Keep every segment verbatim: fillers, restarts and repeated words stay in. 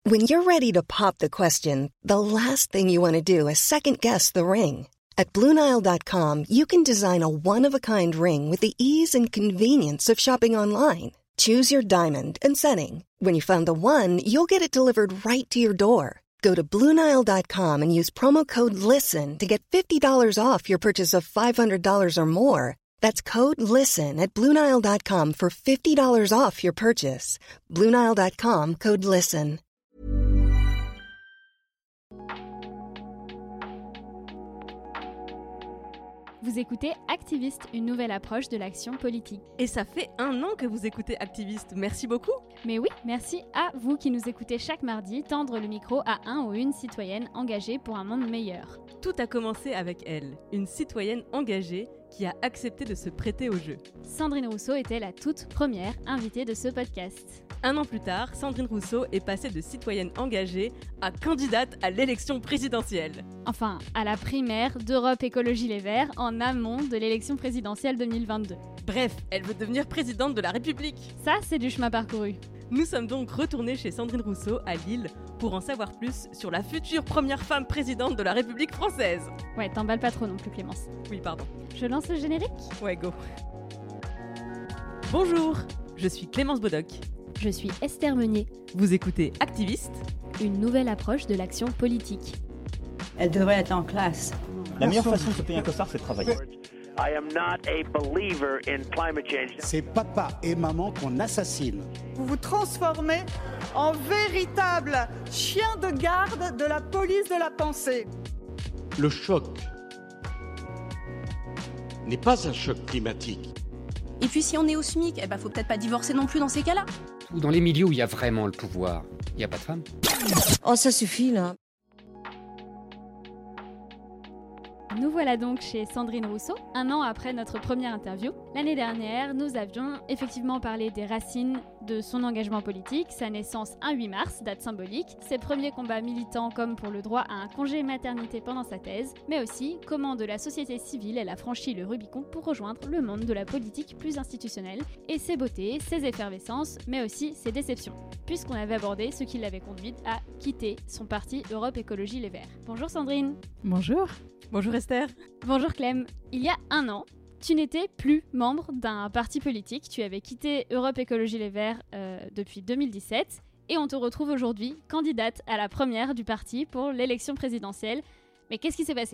When you're ready to pop the question, the last thing you want to do is second-guess the ring. At Blue Nile dot com, you can design a one-of-a-kind ring with the ease and convenience of shopping online. Choose your diamond and setting. When you find the one, you'll get it delivered right to your door. Go to Blue Nile dot com and use promo code LISTEN to get fifty dollars off your purchase of five hundred dollars or more. That's code LISTEN at Blue Nile dot com for fifty dollars off your purchase. Blue Nile dot com, code LISTEN. Vous écoutez Activiste, une nouvelle approche de l'action politique. Et ça fait un an que vous écoutez Activiste, merci beaucoup. Mais oui, merci à vous qui nous écoutez chaque mardi tendre le micro à un ou une citoyenne engagée pour un monde meilleur. Tout a commencé avec elle, une citoyenne engagée qui a accepté de se prêter au jeu. Sandrine Rousseau était la toute première invitée de ce podcast. Un an plus tard, Sandrine Rousseau est passée de citoyenne engagée à candidate à l'élection présidentielle. Enfin, à la primaire d'Europe Écologie Les Verts en amont de l'élection présidentielle deux mille vingt-deux. Bref, elle veut devenir présidente de la République. Ça, c'est du chemin parcouru. Nous sommes donc retournés chez Sandrine Rousseau à Lille pour en savoir plus sur la future première femme présidente de la République française. Ouais, t'emballes pas trop non plus, Clémence. Oui, pardon. Je lance le générique ? Ouais, go. Bonjour, je suis Clémence Bodoc. Je suis Esther Meunier. Vous écoutez Activiste, une nouvelle approche de l'action politique. Elle devrait être en classe. La meilleure façon de se payer un costard, c'est de travailler. I am not a believer in climate change. C'est papa et maman qu'on assassine. Vous vous transformez en véritable chien de garde de la police de la pensée. Le choc n'est pas un choc climatique. Et puis si on est au SMIC, eh ben faut peut-être pas divorcer non plus dans ces cas-là. Dans les milieux où il y a vraiment le pouvoir, il n'y a pas de femmes. Oh, ça suffit là. Nous voilà donc chez Sandrine Rousseau, un an après notre première interview. L'année dernière, nous avions effectivement parlé des racines de son engagement politique, sa naissance un huit mars, date symbolique, ses premiers combats militants comme pour le droit à un congé maternité pendant sa thèse, mais aussi comment de la société civile elle a franchi le Rubicon pour rejoindre le monde de la politique plus institutionnelle, et ses beautés, ses effervescences, mais aussi ses déceptions, puisqu'on avait abordé ce qui l'avait conduite à quitter son parti Europe Écologie Les Verts. Bonjour Sandrine. Bonjour. Bonjour Esther. Bonjour Clem. Il y a un an, tu n'étais plus membre d'un parti politique. Tu avais quitté Europe Écologie Les Verts euh, depuis deux mille dix-sept et on te retrouve aujourd'hui candidate à la première du parti pour l'élection présidentielle. Mais qu'est-ce qui s'est passé ?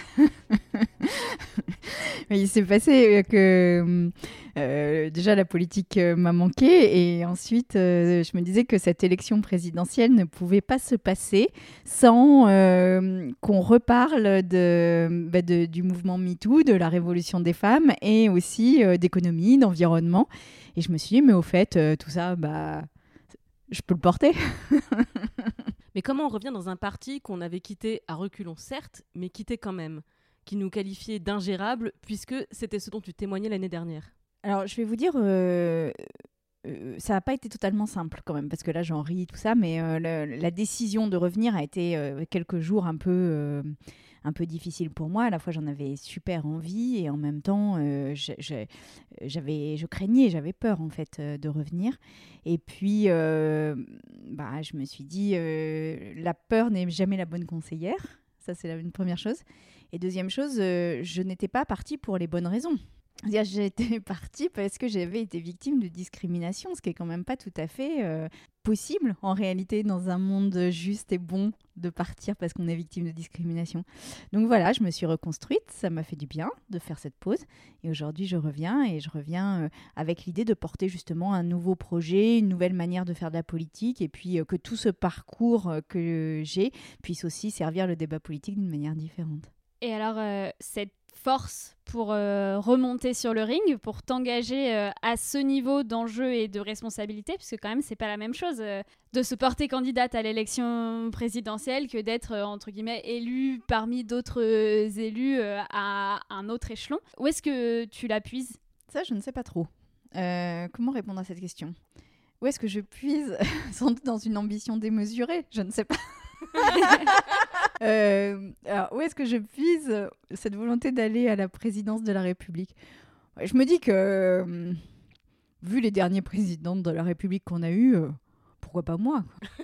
Il s'est passé que euh, déjà la politique m'a manqué et ensuite euh, je me disais que cette élection présidentielle ne pouvait pas se passer sans euh, qu'on reparle de, bah de, du mouvement MeToo, de la révolution des femmes et aussi euh, d'économie, d'environnement. Et je me suis dit, mais au fait, euh, tout ça, bah, je peux le porter. Mais comment on revient dans un parti qu'on avait quitté à reculons certes, mais quitté quand même, qui nous qualifiait d'ingérable puisque c'était ce dont tu témoignais l'année dernière ? Alors je vais vous dire, euh, euh, ça n'a pas été totalement simple quand même, parce que là j'en ris tout ça, mais euh, la, la décision de revenir a été euh, quelques jours un peu, euh, un peu difficile pour moi. À la fois j'en avais super envie et en même temps euh, je, je, j'avais, je craignais, j'avais peur en fait euh, de revenir. Et puis euh, bah, je me suis dit, euh, la peur n'est jamais la bonne conseillère, ça c'est la, une première chose. Et deuxième chose, euh, je n'étais pas partie pour les bonnes raisons. C'est-à-dire, j'étais partie parce que j'avais été victime de discrimination, ce qui est quand même pas tout à fait euh, possible en réalité dans un monde juste et bon de partir parce qu'on est victime de discrimination. Donc voilà, je me suis reconstruite, ça m'a fait du bien de faire cette pause et aujourd'hui je reviens et je reviens euh, avec l'idée de porter justement un nouveau projet, une nouvelle manière de faire de la politique et puis euh, que tout ce parcours euh, que j'ai puisse aussi servir le débat politique d'une manière différente. Et alors, euh, cette force pour euh, remonter sur le ring, pour t'engager euh, à ce niveau d'enjeu et de responsabilité, puisque quand même, c'est pas la même chose euh, de se porter candidate à l'élection présidentielle que d'être, euh, entre guillemets, élu parmi d'autres euh, élus euh, à un autre échelon. Où est-ce que tu la puises ? Ça, je ne sais pas trop. Euh, comment répondre à cette question ? Où est-ce que je puise ? Sans doute dans une ambition démesurée, je ne sais pas. euh, alors, où est-ce que je puise cette volonté d'aller à la présidence de la République ? Je me dis que, euh, vu les derniers présidents de la République qu'on a eus, euh, pourquoi pas moi, quoi.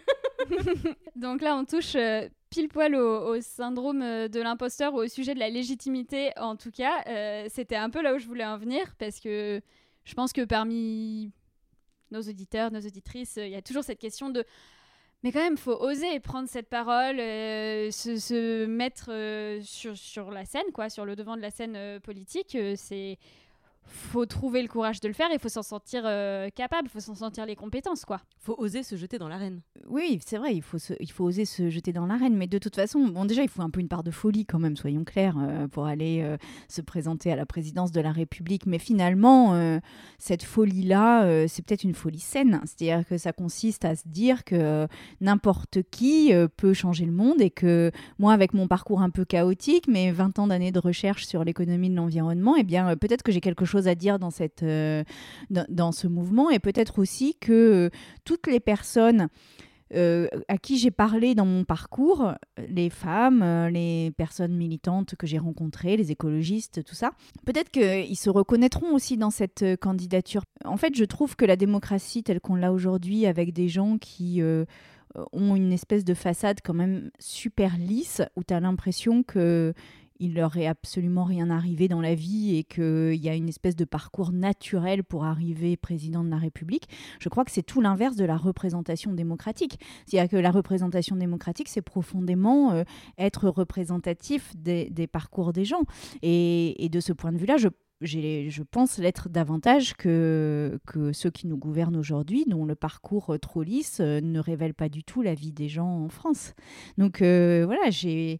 Donc là, on touche euh, pile poil au, au syndrome de l'imposteur ou au sujet de la légitimité. En tout cas, euh, c'était un peu là où je voulais en venir parce que je pense que parmi nos auditeurs, nos auditrices, il y a toujours cette question de mais quand même, il faut oser prendre cette parole, euh, se, se mettre euh, sur, sur la scène, quoi, sur le devant de la scène euh, politique. Euh, c'est faut trouver le courage de le faire, il faut s'en sentir euh, capable, il faut s'en sentir les compétences, quoi. Faut oser se jeter dans l'arène. Oui, c'est vrai, il faut, se, il faut oser se jeter dans l'arène, mais de toute façon, bon, déjà, il faut un peu une part de folie quand même, soyons clairs, euh, pour aller euh, se présenter à la présidence de la République. Mais finalement, euh, cette folie-là, euh, c'est peut-être une folie saine, c'est-à-dire que ça consiste à se dire que euh, n'importe qui euh, peut changer le monde et que moi, avec mon parcours un peu chaotique, mes vingt ans d'années de recherche sur l'économie de l'environnement, eh bien, euh, peut-être que j'ai quelque chose à dire dans, cette, euh, dans, dans ce mouvement et peut-être aussi que euh, toutes les personnes euh, à qui j'ai parlé dans mon parcours, les femmes, euh, les personnes militantes que j'ai rencontrées, les écologistes, tout ça, peut-être qu'ils se reconnaîtront aussi dans cette euh, candidature. En fait, je trouve que la démocratie telle qu'on l'a aujourd'hui avec des gens qui... Euh, ont une espèce de façade quand même super lisse où tu as l'impression que il leur est absolument rien arrivé dans la vie et qu'il y a une espèce de parcours naturel pour arriver président de la République. Je crois que c'est tout l'inverse de la représentation démocratique. C'est-à-dire que la représentation démocratique, c'est profondément euh, être représentatif des, des parcours des gens. Et, et de ce point de vue-là, je J'ai, je pense l'être davantage que, que ceux qui nous gouvernent aujourd'hui, dont le parcours euh, trop lisse euh, ne révèle pas du tout la vie des gens en France. Donc euh, voilà, j'ai,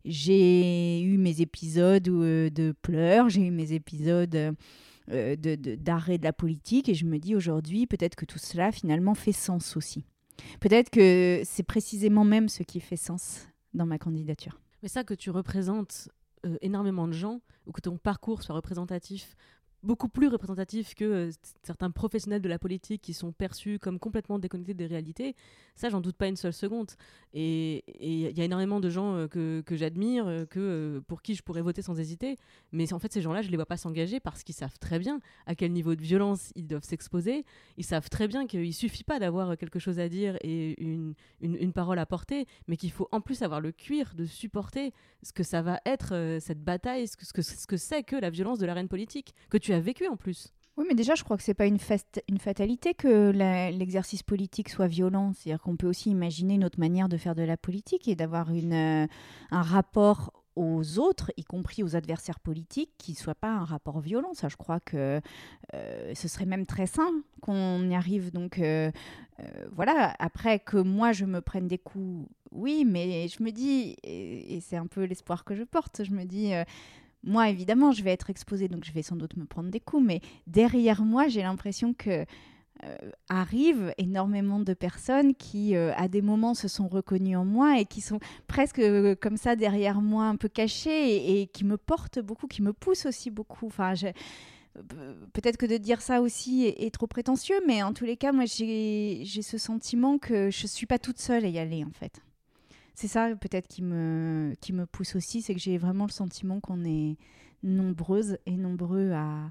j'ai eu mes épisodes euh, de pleurs, j'ai eu mes épisodes euh, de, de, d'arrêt de la politique, et je me dis aujourd'hui, peut-être que tout cela finalement fait sens aussi. Peut-être que c'est précisément même ce qui fait sens dans ma candidature. Mais ça, que tu représentes euh, énormément de gens, ou que ton parcours soit représentatif, beaucoup plus représentatif que euh, certains professionnels de la politique qui sont perçus comme complètement déconnectés des réalités, ça, j'en doute pas une seule seconde. Et il y a énormément de gens euh, que, que j'admire, euh, que, euh, pour qui je pourrais voter sans hésiter, mais en fait, ces gens-là, je les vois pas s'engager parce qu'ils savent très bien à quel niveau de violence ils doivent s'exposer. Ils savent très bien qu'il suffit pas d'avoir quelque chose à dire et une, une, une parole à porter, mais qu'il faut en plus avoir le cuir de supporter ce que ça va être, euh, cette bataille, ce que, ce, que, ce que c'est que la violence de l'arène politique, que tu as vécu en plus. Oui, mais déjà, je crois que c'est pas une, fast- une fatalité que la, l'exercice politique soit violent. C'est-à-dire qu'on peut aussi imaginer une autre manière de faire de la politique et d'avoir une, euh, un rapport aux autres, y compris aux adversaires politiques, qui ne soit pas un rapport violent. Ça, je crois que euh, ce serait même très sain qu'on y arrive. Donc, euh, euh, voilà. Après, que moi, je me prenne des coups, oui, mais je me dis, et, et c'est un peu l'espoir que je porte, je me dis... Euh, Moi, évidemment, je vais être exposée, donc je vais sans doute me prendre des coups, mais derrière moi, j'ai l'impression que euh, arrivent énormément de personnes qui, euh, à des moments, se sont reconnues en moi et qui sont presque euh, comme ça derrière moi, un peu cachées, et, et qui me portent beaucoup, qui me poussent aussi beaucoup. Enfin, je... Peut-être que de dire ça aussi est, est trop prétentieux, mais en tous les cas, moi, j'ai, j'ai ce sentiment que je ne suis pas toute seule à y aller, en fait. C'est ça peut-être qui me, qui me pousse aussi, c'est que j'ai vraiment le sentiment qu'on est nombreuses et nombreux à,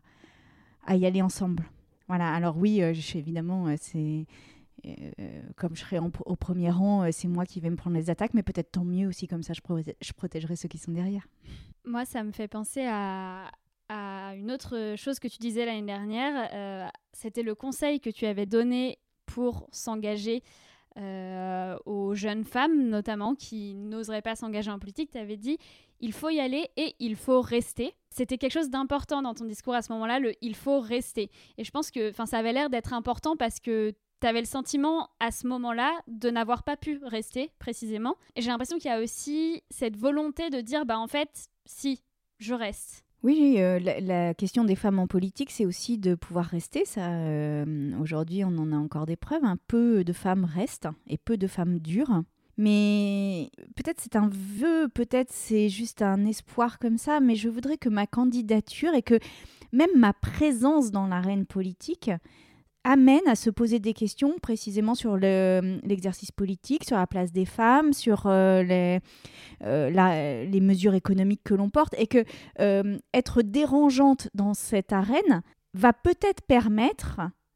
à y aller ensemble. Voilà, alors oui, euh, je, évidemment, euh, c'est, euh, comme je serai en, au premier rang, euh, c'est moi qui vais me prendre les attaques, mais peut-être tant mieux aussi, comme ça je, pro- je protégerai ceux qui sont derrière. Moi, ça me fait penser à, à une autre chose que tu disais l'année dernière, euh, c'était le conseil que tu avais donné pour s'engager Euh, aux jeunes femmes notamment qui n'oseraient pas s'engager en politique. Tu avais dit il faut y aller et il faut rester. C'était quelque chose d'important dans ton discours à ce moment-là, le il faut rester. Et je pense que ça avait l'air d'être important parce que tu avais le sentiment à ce moment-là de n'avoir pas pu rester précisément. Et j'ai l'impression qu'il y a aussi cette volonté de dire bah en fait si je reste. Oui, euh, la, la question des femmes en politique, c'est aussi de pouvoir rester. Ça, euh, aujourd'hui, on en a encore des preuves. Un peu de femmes restent et peu de femmes durent. Mais peut-être c'est un vœu, peut-être c'est juste un espoir comme ça, mais je voudrais que ma candidature et que même ma présence dans l'arène politique amène à se poser des questions précisément sur le, l'exercice politique, sur la place des femmes, sur euh, les, euh, la, les mesures économiques que l'on porte, et que euh, être dérangeante dans cette arène va peut-être permettre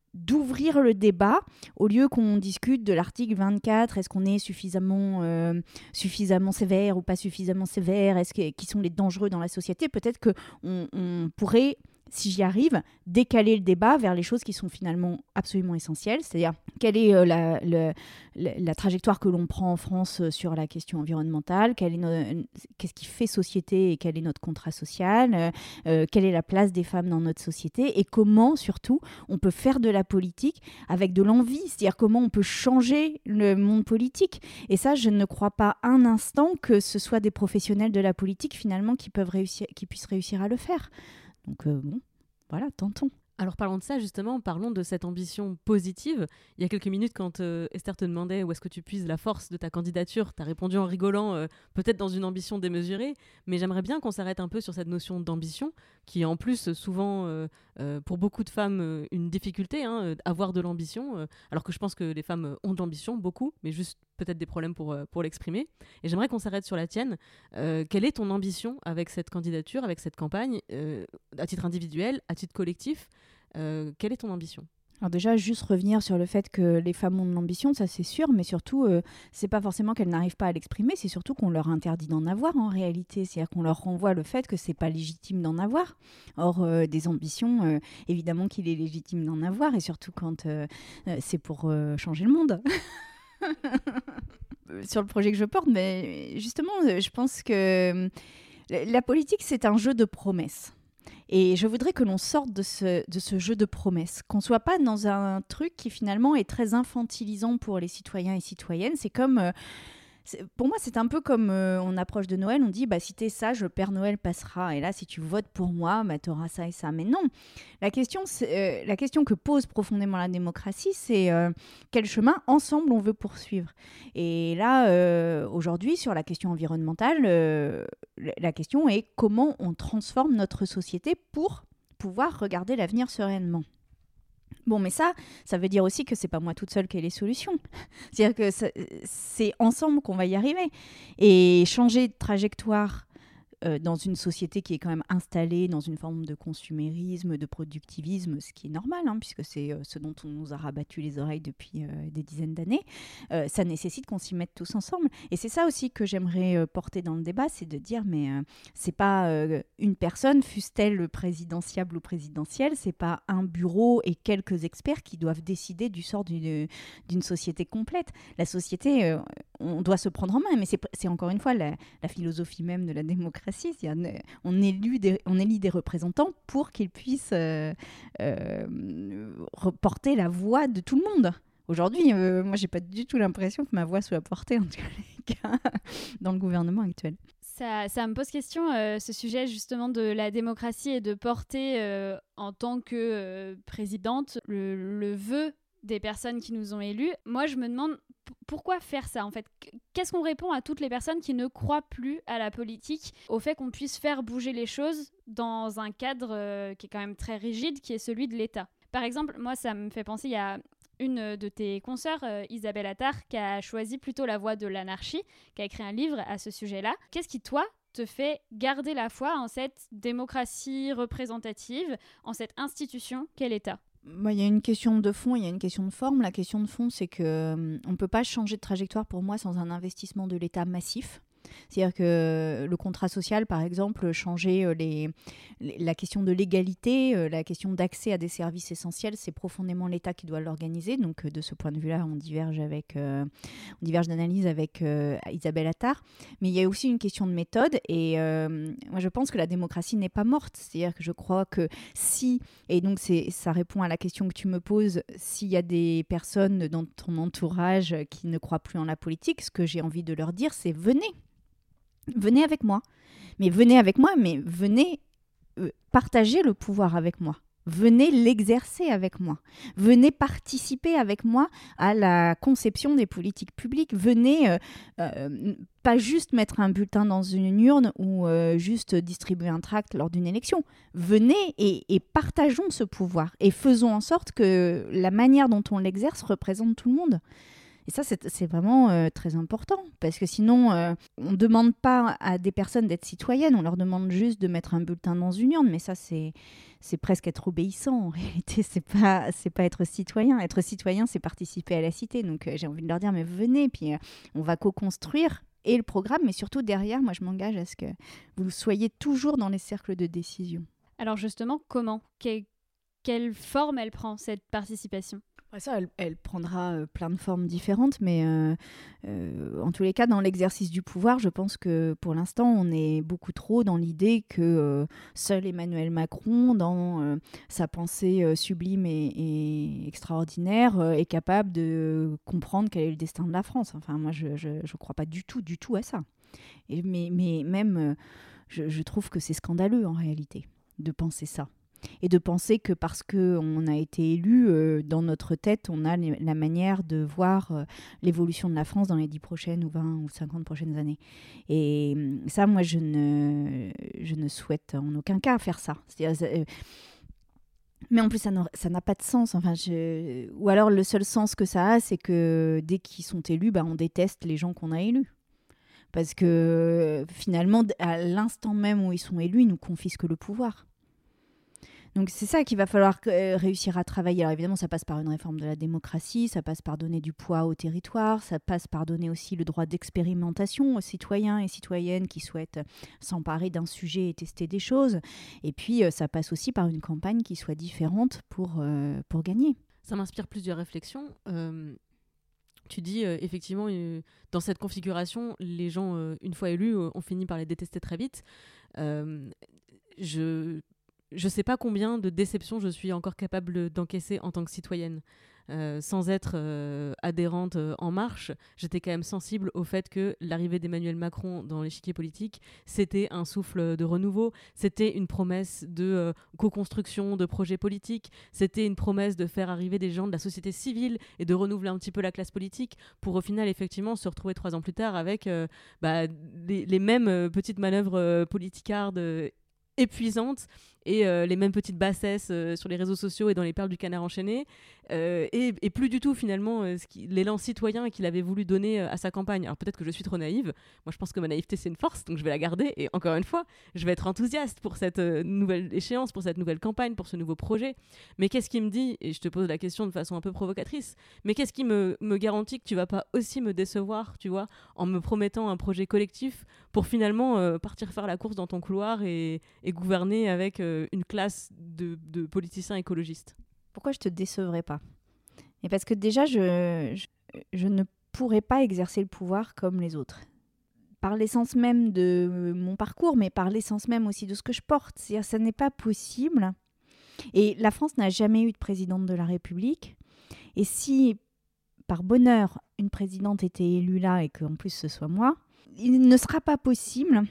d'ouvrir le débat au lieu qu'on discute de l'article vingt-quatre, est-ce qu'on est suffisamment, euh, suffisamment sévère ou pas suffisamment sévère, est-ce que, qui sont les dangereux dans la société. Peut-être qu'on on pourrait, si j'y arrive, décaler le débat vers les choses qui sont finalement absolument essentielles, c'est-à-dire quelle est euh, la, la, la, la trajectoire que l'on prend en France euh, sur la question environnementale, quelle est no- qu'est-ce qui fait société et quel est notre contrat social, euh, euh, quelle est la place des femmes dans notre société et comment, surtout, on peut faire de la politique avec de l'envie, c'est-à-dire comment on peut changer le monde politique. Et ça, je ne crois pas un instant que ce soit des professionnels de la politique, finalement, qui, peuvent réussir, qui puissent réussir à le faire. Donc euh, bon, voilà, tentons. Alors parlons de ça justement, parlons de cette ambition positive. Il y a quelques minutes quand euh, Esther te demandait où est-ce que tu puises la force de ta candidature, tu as répondu en rigolant, euh, peut-être dans une ambition démesurée, mais j'aimerais bien qu'on s'arrête un peu sur cette notion d'ambition, qui est en plus souvent, euh, euh, pour beaucoup de femmes, euh, une difficulté, hein, avoir de l'ambition, euh, alors que je pense que les femmes ont de l'ambition, beaucoup, mais juste peut-être des problèmes pour, euh, pour l'exprimer. Et j'aimerais qu'on s'arrête sur la tienne. Euh, quelle est ton ambition avec cette candidature, avec cette campagne, euh, à titre individuel, à titre collectif? Euh, quelle est ton ambition? Alors déjà, juste revenir sur le fait que les femmes ont de l'ambition, ça c'est sûr, mais surtout, euh, c'est pas forcément qu'elles n'arrivent pas à l'exprimer, c'est surtout qu'on leur interdit d'en avoir en réalité. C'est-à-dire qu'on leur renvoie le fait que c'est pas légitime d'en avoir. Or, euh, des ambitions, euh, évidemment qu'il est légitime d'en avoir, et surtout quand euh, euh, c'est pour euh, changer le monde. Sur le projet que je porte, mais justement, je pense que la politique, c'est un jeu de promesses. Et je voudrais que l'on sorte de ce, de ce jeu de promesses, qu'on ne soit pas dans un truc qui finalement est très infantilisant pour les citoyens et citoyennes. C'est comme... Euh, c'est, pour moi, c'est un peu comme euh, on approche de Noël, on dit bah, si t'es sage, le Père Noël passera. Et là, si tu votes pour moi, bah, t'auras ça et ça. Mais non, la question, c'est, euh, la question que pose profondément la démocratie, c'est euh, quel chemin ensemble on veut poursuivre. Et là, euh, aujourd'hui, sur la question environnementale, euh, la question est comment on transforme notre société pour pouvoir regarder l'avenir sereinement. Bon, mais ça, ça veut dire aussi que c'est pas moi toute seule qui ai les solutions. C'est-à-dire que ça, c'est ensemble qu'on va y arriver. Et changer de trajectoire euh, dans une société qui est quand même installée dans une forme de consumérisme, de productivisme, ce qui est normal, hein, puisque c'est euh, ce dont on nous a rabattu les oreilles depuis euh, des dizaines d'années, euh, ça nécessite qu'on s'y mette tous ensemble. Et c'est ça aussi que j'aimerais euh, porter dans le débat, c'est de dire, mais euh, c'est pas euh, une personne, fût-elle présidentiable ou présidentielle, c'est pas un bureau et quelques experts qui doivent décider du sort d'une, d'une société complète. La société, euh, on doit se prendre en main, mais c'est, c'est encore une fois la, la philosophie même de la démocratie. C'est-à-dire, on élit des, on élit des représentants pour qu'ils puissent euh, euh, porter la voix de tout le monde. Aujourd'hui, euh, moi, j'ai pas du tout l'impression que ma voix soit portée, en tout cas, dans le gouvernement actuel. Ça, ça me pose question, euh, ce sujet justement de la démocratie et de porter euh, en tant que euh, présidente le, le vœu des personnes qui nous ont élus. Moi, je me demande p- pourquoi faire ça, en fait. Qu'est-ce qu'on répond à toutes les personnes qui ne croient plus à la politique, au fait qu'on puisse faire bouger les choses dans un cadre euh, qui est quand même très rigide, qui est celui de l'État. Par exemple, moi, ça me fait penser, il y a une de tes consoeurs, euh, Isabelle Attard, qui a choisi plutôt la voie de l'anarchie, qui a écrit un livre à ce sujet-là. Qu'est-ce qui, toi, te fait garder la foi en cette démocratie représentative, en cette institution qu'est l'État ? Bah, y a une question de fond, il y a une question de forme. La question de fond, c'est qu'on euh, ne peut pas changer de trajectoire pour moi sans un investissement de l'État massif. C'est-à-dire que le contrat social, par exemple, changer les, les, la question de l'égalité, euh, la question d'accès à des services essentiels, c'est profondément l'État qui doit l'organiser. Donc, de ce point de vue-là, on diverge, avec, euh, on diverge d'analyse avec euh, Isabelle Attard. Mais il y a aussi une question de méthode. Et euh, moi, je pense que la démocratie n'est pas morte. C'est-à-dire que je crois que si, et donc c'est, ça répond à la question que tu me poses, s'il y a des personnes dans ton entourage qui ne croient plus en la politique, ce que j'ai envie de leur dire, c'est venez. Venez avec moi. Mais venez avec moi, mais venez euh, partager le pouvoir avec moi. Venez l'exercer avec moi. Venez participer avec moi à la conception des politiques publiques. Venez euh, euh, pas juste mettre un bulletin dans une urne ou euh, juste distribuer un tract lors d'une élection. Venez et, et partageons ce pouvoir et faisons en sorte que la manière dont on l'exerce représente tout le monde. Et ça, c'est, c'est vraiment euh, très important, parce que sinon, euh, on ne demande pas à des personnes d'être citoyennes, on leur demande juste de mettre un bulletin dans une urne, mais ça, c'est, c'est presque être obéissant. En réalité, c'est pas, c'est pas être citoyen. Être citoyen, c'est participer à la cité. Donc, euh, j'ai envie de leur dire, mais venez, puis euh, on va co-construire et le programme, mais surtout derrière, moi, je m'engage à ce que vous soyez toujours dans les cercles de décision. Alors justement, comment ? Que- Quelle forme elle prend, cette participation ? Ouais, ça, elle, elle prendra euh, plein de formes différentes, mais euh, euh, en tous les cas, dans l'exercice du pouvoir, je pense que pour l'instant, on est beaucoup trop dans l'idée que euh, seul Emmanuel Macron, dans euh, sa pensée euh, sublime et, et extraordinaire, euh, est capable de comprendre quel est le destin de la France. Enfin, moi, je ne crois pas du tout, du tout à ça. Et, mais, mais même, euh, je, je trouve que c'est scandaleux, en réalité, de penser ça. Et de penser que parce qu'on a été élu, euh, dans notre tête, on a les, la manière de voir euh, l'évolution de la France dans les dix prochaines ou vingt ou cinquante prochaines années. Et ça, moi, je ne, je ne souhaite en aucun cas faire ça. C'est-à-dire, euh, mais en plus, ça, ça n'a pas de sens. Enfin, je... Ou alors, le seul sens que ça a, c'est que dès qu'ils sont élus, bah, on déteste les gens qu'on a élus. Parce que finalement, à l'instant même où ils sont élus, ils nous confisquent le pouvoir. Donc c'est ça qu'il va falloir euh, réussir à travailler. Alors évidemment, ça passe par une réforme de la démocratie, ça passe par donner du poids au territoire, ça passe par donner aussi le droit d'expérimentation aux citoyens et citoyennes qui souhaitent s'emparer d'un sujet et tester des choses. Et puis euh, ça passe aussi par une campagne qui soit différente pour, euh, pour gagner. Ça m'inspire plusieurs réflexions. Euh, tu dis, euh, effectivement, euh, dans cette configuration, les gens, euh, une fois élus, euh, ont fini par les détester très vite. Euh, je... Je ne sais pas combien de déceptions je suis encore capable d'encaisser en tant que citoyenne. Euh, sans être euh, adhérente euh, En Marche, j'étais quand même sensible au fait que l'arrivée d'Emmanuel Macron dans l'échiquier politique, c'était un souffle de renouveau, c'était une promesse de euh, co-construction de projets politiques, c'était une promesse de faire arriver des gens de la société civile et de renouveler un petit peu la classe politique pour au final effectivement se retrouver trois ans plus tard avec euh, bah, les, les mêmes euh, petites manœuvres euh, politicardes euh, épuisantes et euh, les mêmes petites bassesses euh, sur les réseaux sociaux et dans les perles du canard enchaîné euh, et, et plus du tout finalement euh, ce qui, l'élan citoyen qu'il avait voulu donner euh, à sa campagne. Alors peut-être que je suis trop naïve, moi je pense que ma naïveté c'est une force, donc je vais la garder et encore une fois je vais être enthousiaste pour cette euh, nouvelle échéance, pour cette nouvelle campagne, pour ce nouveau projet. Mais qu'est-ce qui me dit, et je te pose la question de façon un peu provocatrice, mais qu'est-ce qui me, me garantit que tu vas pas aussi me décevoir, tu vois, en me promettant un projet collectif pour finalement euh, partir faire la course dans ton couloir et, et gouverner avec euh, une classe de, de politiciens écologistes. Pourquoi je te décevrais pas ? Et parce que déjà, je, je, je ne pourrais pas exercer le pouvoir comme les autres. Par l'essence même de mon parcours, mais par l'essence même aussi de ce que je porte. C'est-à-dire, ça n'est pas possible. Et la France n'a jamais eu de présidente de la République. Et si, par bonheur, une présidente était élue là et qu'en plus ce soit moi, il ne sera pas possible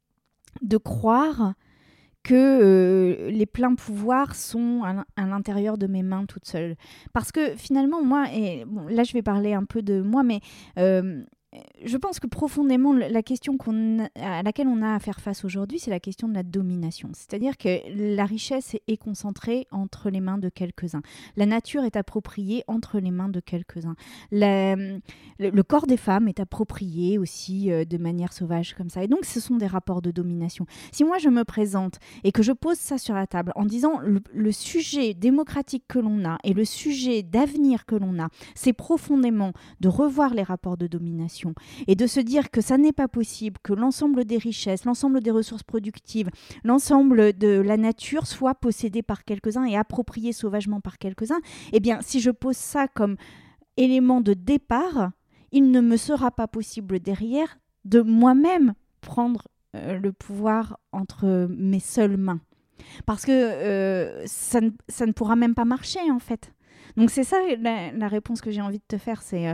de croire que euh, les pleins pouvoirs sont à, à l'intérieur de mes mains toute seule. Parce que finalement, moi, et bon, là je vais parler un peu de moi, mais euh, je pense que profondément, la question qu'on a, à laquelle on a à faire face aujourd'hui, c'est la question de la domination. C'est-à-dire que la richesse est concentrée entre les mains de quelques-uns. La nature est appropriée entre les mains de quelques-uns. La, le, le corps des femmes est approprié aussi euh, de manière sauvage comme ça. Et donc, ce sont des rapports de domination. Si moi, je me présente et que je pose ça sur la table en disant le, le sujet démocratique que l'on a et le sujet d'avenir que l'on a, c'est profondément de revoir les rapports de domination et de se dire que ça n'est pas possible que l'ensemble des richesses, l'ensemble des ressources productives, l'ensemble de la nature soit possédé par quelques-uns et approprié sauvagement par quelques-uns, eh bien, si je pose ça comme élément de départ, il ne me sera pas possible derrière de moi-même prendre euh, le pouvoir entre mes seules mains. Parce que euh, ça, ne, ça ne pourra même pas marcher, en fait. Donc c'est ça la, la réponse que j'ai envie de te faire, c'est... Euh,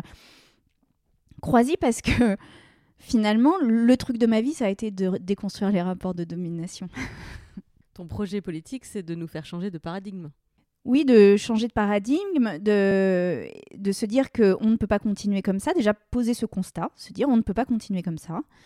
Crois-y parce que finalement, le truc de ma vie, ça a été de déconstruire les rapports de domination. Ton projet politique, c'est de nous faire changer de paradigme. Oui, de changer de paradigme, de, de se dire qu'on ne peut pas continuer comme ça. Déjà, poser ce constat, se dire on ne peut pas continuer comme ça.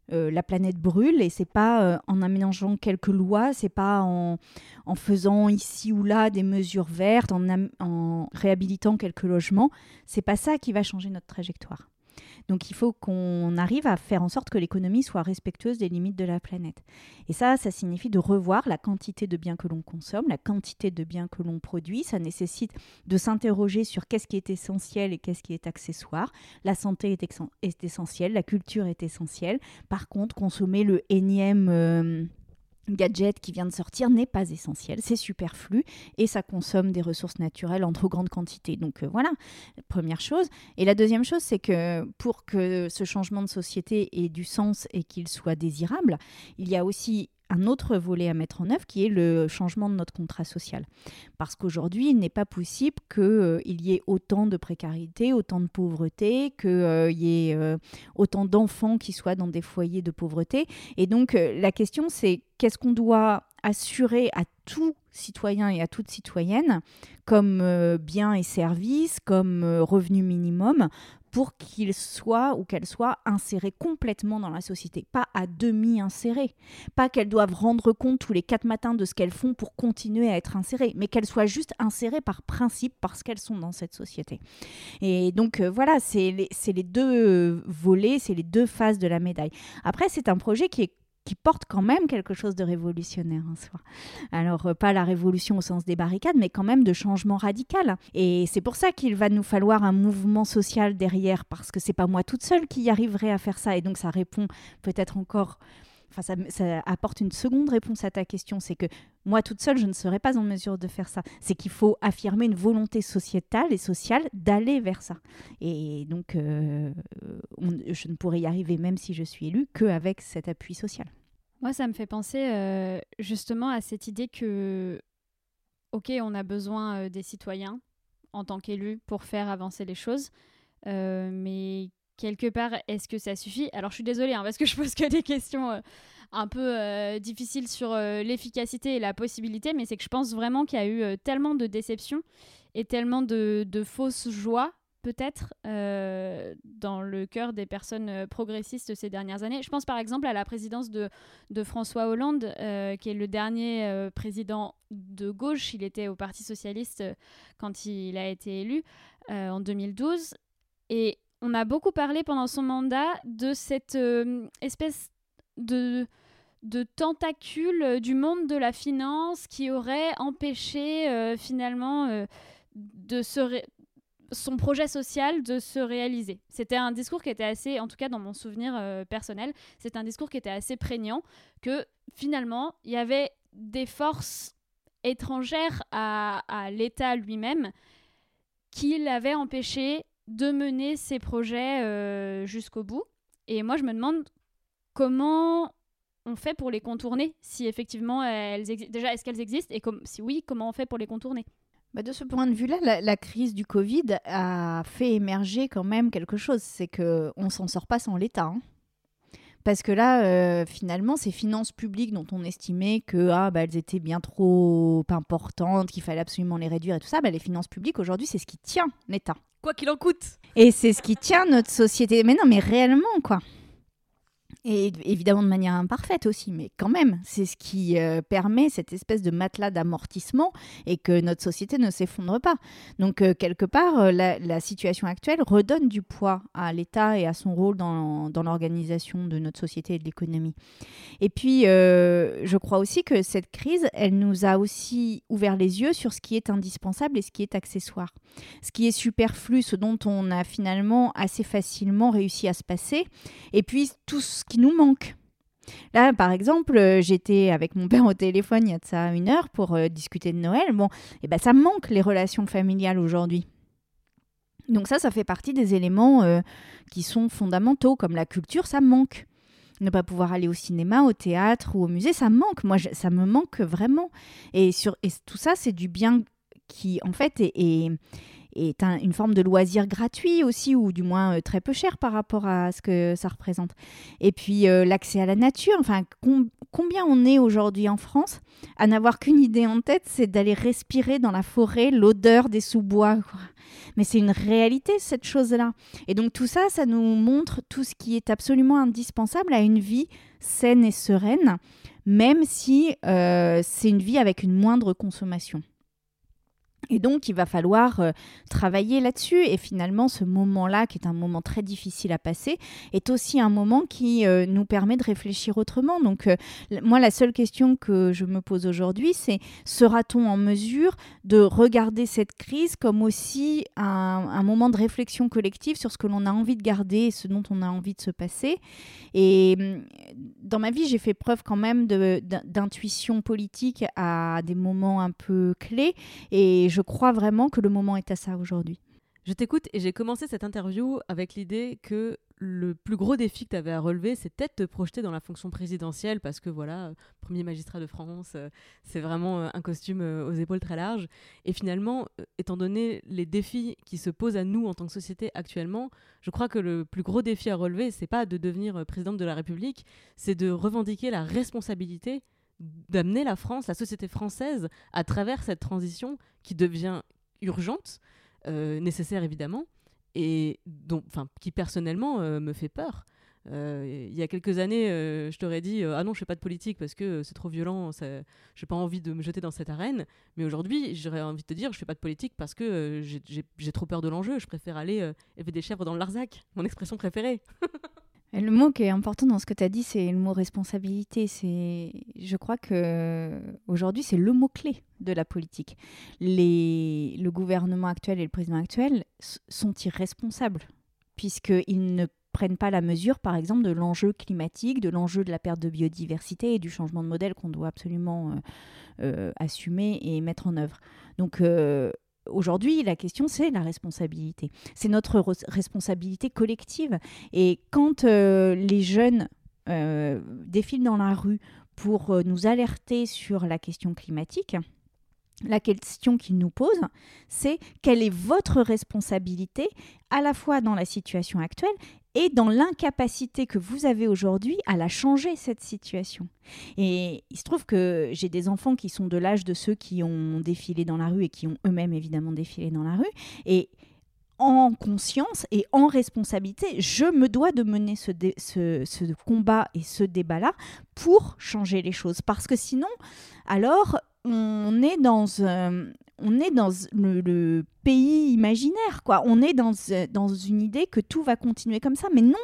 euh, la planète brûle et c'est pas euh, en aménageant quelques lois, c'est pas en, en faisant ici ou là des mesures vertes, en, am- en réhabilitant quelques logements. C'est pas ça qui va changer notre trajectoire. Donc il faut qu'on arrive à faire en sorte que l'économie soit respectueuse des limites de la planète. Et ça, ça signifie de revoir la quantité de biens que l'on consomme, la quantité de biens que l'on produit. Ça nécessite de s'interroger sur qu'est-ce qui est essentiel et qu'est-ce qui est accessoire. La santé est, ex- est essentielle, la culture est essentielle. Par contre, consommer le énième... Euh, gadget qui vient de sortir n'est pas essentiel, c'est superflu et ça consomme des ressources naturelles en trop grande quantité. Donc euh, voilà, première chose. Et la deuxième chose, c'est que pour que ce changement de société ait du sens et qu'il soit désirable, il y a aussi un autre volet à mettre en œuvre qui est le changement de notre contrat social. Parce qu'aujourd'hui, il n'est pas possible qu'il euh, y ait autant de précarité, autant de pauvreté, qu'il euh, y ait euh, autant d'enfants qui soient dans des foyers de pauvreté. Et donc, euh, la question, c'est qu'est-ce qu'on doit assurer à tout citoyen et à toute citoyenne comme euh, biens et services, comme euh, revenu minimum, pour qu'ils soient ou qu'elles soient insérées complètement dans la société, pas à demi insérées, pas qu'elles doivent rendre compte tous les quatre matins de ce qu'elles font pour continuer à être insérées, mais qu'elles soient juste insérées par principe parce qu'elles sont dans cette société. Et donc euh, voilà, c'est les, c'est les deux volets, c'est les deux faces de la médaille. Après, c'est un projet qui est qui porte quand même quelque chose de révolutionnaire en soi. Alors, euh, pas la révolution au sens des barricades, mais quand même de changement radical. Et c'est pour ça qu'il va nous falloir un mouvement social derrière, parce que c'est pas moi toute seule qui y arriverai à faire ça. Et donc, ça répond peut-être encore... Enfin, ça, ça apporte une seconde réponse à ta question, c'est que moi toute seule, je ne serais pas en mesure de faire ça. C'est qu'il faut affirmer une volonté sociétale et sociale d'aller vers ça. Et donc, euh, on, je ne pourrais y arriver, même si je suis élue, qu'avec cet appui social. Moi, ça me fait penser euh, justement à cette idée que, ok, on a besoin euh, des citoyens en tant qu'élus pour faire avancer les choses, euh, mais... quelque part, est-ce que ça suffit ? Alors, je suis désolée, hein, parce que je pose que des questions euh, un peu euh, difficiles sur euh, l'efficacité et la possibilité, mais c'est que je pense vraiment qu'il y a eu euh, tellement de déceptions et tellement de, de fausses joies, peut-être, euh, dans le cœur des personnes euh, progressistes ces dernières années. Je pense par exemple à la présidence de, de François Hollande, euh, qui est le dernier euh, président de gauche. Il était au Parti socialiste euh, quand il a été élu euh, en deux mille douze. Et on a beaucoup parlé pendant son mandat de cette euh, espèce de, de tentacule du monde de la finance qui aurait empêché euh, finalement euh, de se ré- son projet social de se réaliser. C'était un discours qui était assez, en tout cas dans mon souvenir euh, personnel, c'était un discours qui était assez prégnant, que finalement il y avait des forces étrangères à, à l'État lui-même qui l'avaient empêché de mener ces projets euh, jusqu'au bout. Et moi, je me demande comment on fait pour les contourner, si effectivement elles existent. Déjà, est-ce qu'elles existent ? Et com- si oui, comment on fait pour les contourner ? Bah de ce point de vue-là, la, la crise du Covid a fait émerger quand même quelque chose. C'est qu'on ne s'en sort pas sans l'État. Hein. Parce que là, euh, finalement, ces finances publiques dont on estimait que, ah, bah, elles étaient bien trop importantes, qu'il fallait absolument les réduire et tout ça, bah, les finances publiques, aujourd'hui, c'est ce qui tient l'État. Quoi qu'il en coûte. Et c'est ce qui tient notre société. Mais non, mais réellement, quoi. Et évidemment de manière imparfaite aussi, mais quand même, c'est ce qui euh, permet cette espèce de matelas d'amortissement et que notre société ne s'effondre pas. Donc, euh, quelque part, euh, la, la situation actuelle redonne du poids à l'État et à son rôle dans, dans l'organisation de notre société et de l'économie. Et puis, euh, je crois aussi que cette crise, elle nous a aussi ouvert les yeux sur ce qui est indispensable et ce qui est accessoire. Ce qui est superflu, ce dont on a finalement assez facilement réussi à se passer, et puis tout ce qui nous manque. Là, par exemple, euh, j'étais avec mon père au téléphone il y a de ça une heure pour euh, discuter de Noël. Bon, et ben ça me manque les relations familiales aujourd'hui. Donc ça, ça fait partie des éléments euh, qui sont fondamentaux, comme la culture, ça me manque. Ne pas pouvoir aller au cinéma, au théâtre ou au musée, ça me manque. Moi, je, ça me manque vraiment. Et, sur, et tout ça, c'est du bien qui, en fait, est, est, est un, une forme de loisir gratuit aussi, ou du moins euh, très peu cher par rapport à ce que ça représente. Et puis euh, l'accès à la nature, enfin com- combien on est aujourd'hui en France à n'avoir qu'une idée en tête, c'est d'aller respirer dans la forêt l'odeur des sous-bois, quoi. Mais c'est une réalité, cette chose-là. Et donc tout ça, ça nous montre tout ce qui est absolument indispensable à une vie saine et sereine, même si euh, c'est une vie avec une moindre consommation. Et donc, il va falloir euh, travailler là-dessus. Et finalement, ce moment-là, qui est un moment très difficile à passer, est aussi un moment qui euh, nous permet de réfléchir autrement. Donc, euh, moi, la seule question que je me pose aujourd'hui, c'est sera-t-on en mesure de regarder cette crise comme aussi un, un moment de réflexion collective sur ce que l'on a envie de garder et ce dont on a envie de se passer. Et dans ma vie, j'ai fait preuve quand même de, d'intuition politique à des moments un peu clés. Et je crois vraiment que le moment est à ça aujourd'hui. Je t'écoute et j'ai commencé cette interview avec l'idée que le plus gros défi que tu avais à relever, c'était de te projeter dans la fonction présidentielle parce que voilà, premier magistrat de France, euh, c'est vraiment euh, un costume euh, aux épaules très larges. Et finalement, euh, étant donné les défis qui se posent à nous en tant que société actuellement, je crois que le plus gros défi à relever, c'est pas de devenir euh, présidente de la République, c'est de revendiquer la responsabilité d'amener la France, la société française, à travers cette transition qui devient urgente, euh, nécessaire évidemment, et donc, qui personnellement euh, me fait peur. Euh, il y a quelques années, euh, je t'aurais dit euh, « Ah non, je ne fais pas de politique parce que euh, c'est trop violent, je n'ai pas envie de me jeter dans cette arène. » Mais aujourd'hui, j'aurais envie de te dire « Je ne fais pas de politique parce que euh, j'ai, j'ai, j'ai trop peur de l'enjeu. Je préfère aller euh, élever des chèvres dans le Larzac. » Mon expression préférée. Et le mot qui est important dans ce que tu as dit, c'est le mot responsabilité. C'est, je crois qu'aujourd'hui, c'est le mot-clé de la politique. Les, le gouvernement actuel et le président actuel sont irresponsables, puisqu'ils ne prennent pas la mesure, par exemple, de l'enjeu climatique, de l'enjeu de la perte de biodiversité et du changement de modèle qu'on doit absolument euh, euh, assumer et mettre en œuvre. Donc, euh, aujourd'hui, la question, c'est la responsabilité. C'est notre re- responsabilité collective. Et quand euh, les jeunes euh, défilent dans la rue pour euh, nous alerter sur la question climatique, la question qu'ils nous posent, c'est quelle est votre responsabilité à la fois dans la situation actuelle et dans l'incapacité que vous avez aujourd'hui à la changer, cette situation. Et il se trouve que j'ai des enfants qui sont de l'âge de ceux qui ont défilé dans la rue et qui ont eux-mêmes évidemment défilé dans la rue. Et en conscience et en responsabilité, je me dois de mener ce, dé- ce, ce combat et ce débat-là pour changer les choses. Parce que sinon, alors, on est dans... Euh, on est dans le, le pays imaginaire, quoi. On est dans, dans une idée que tout va continuer comme ça, mais non.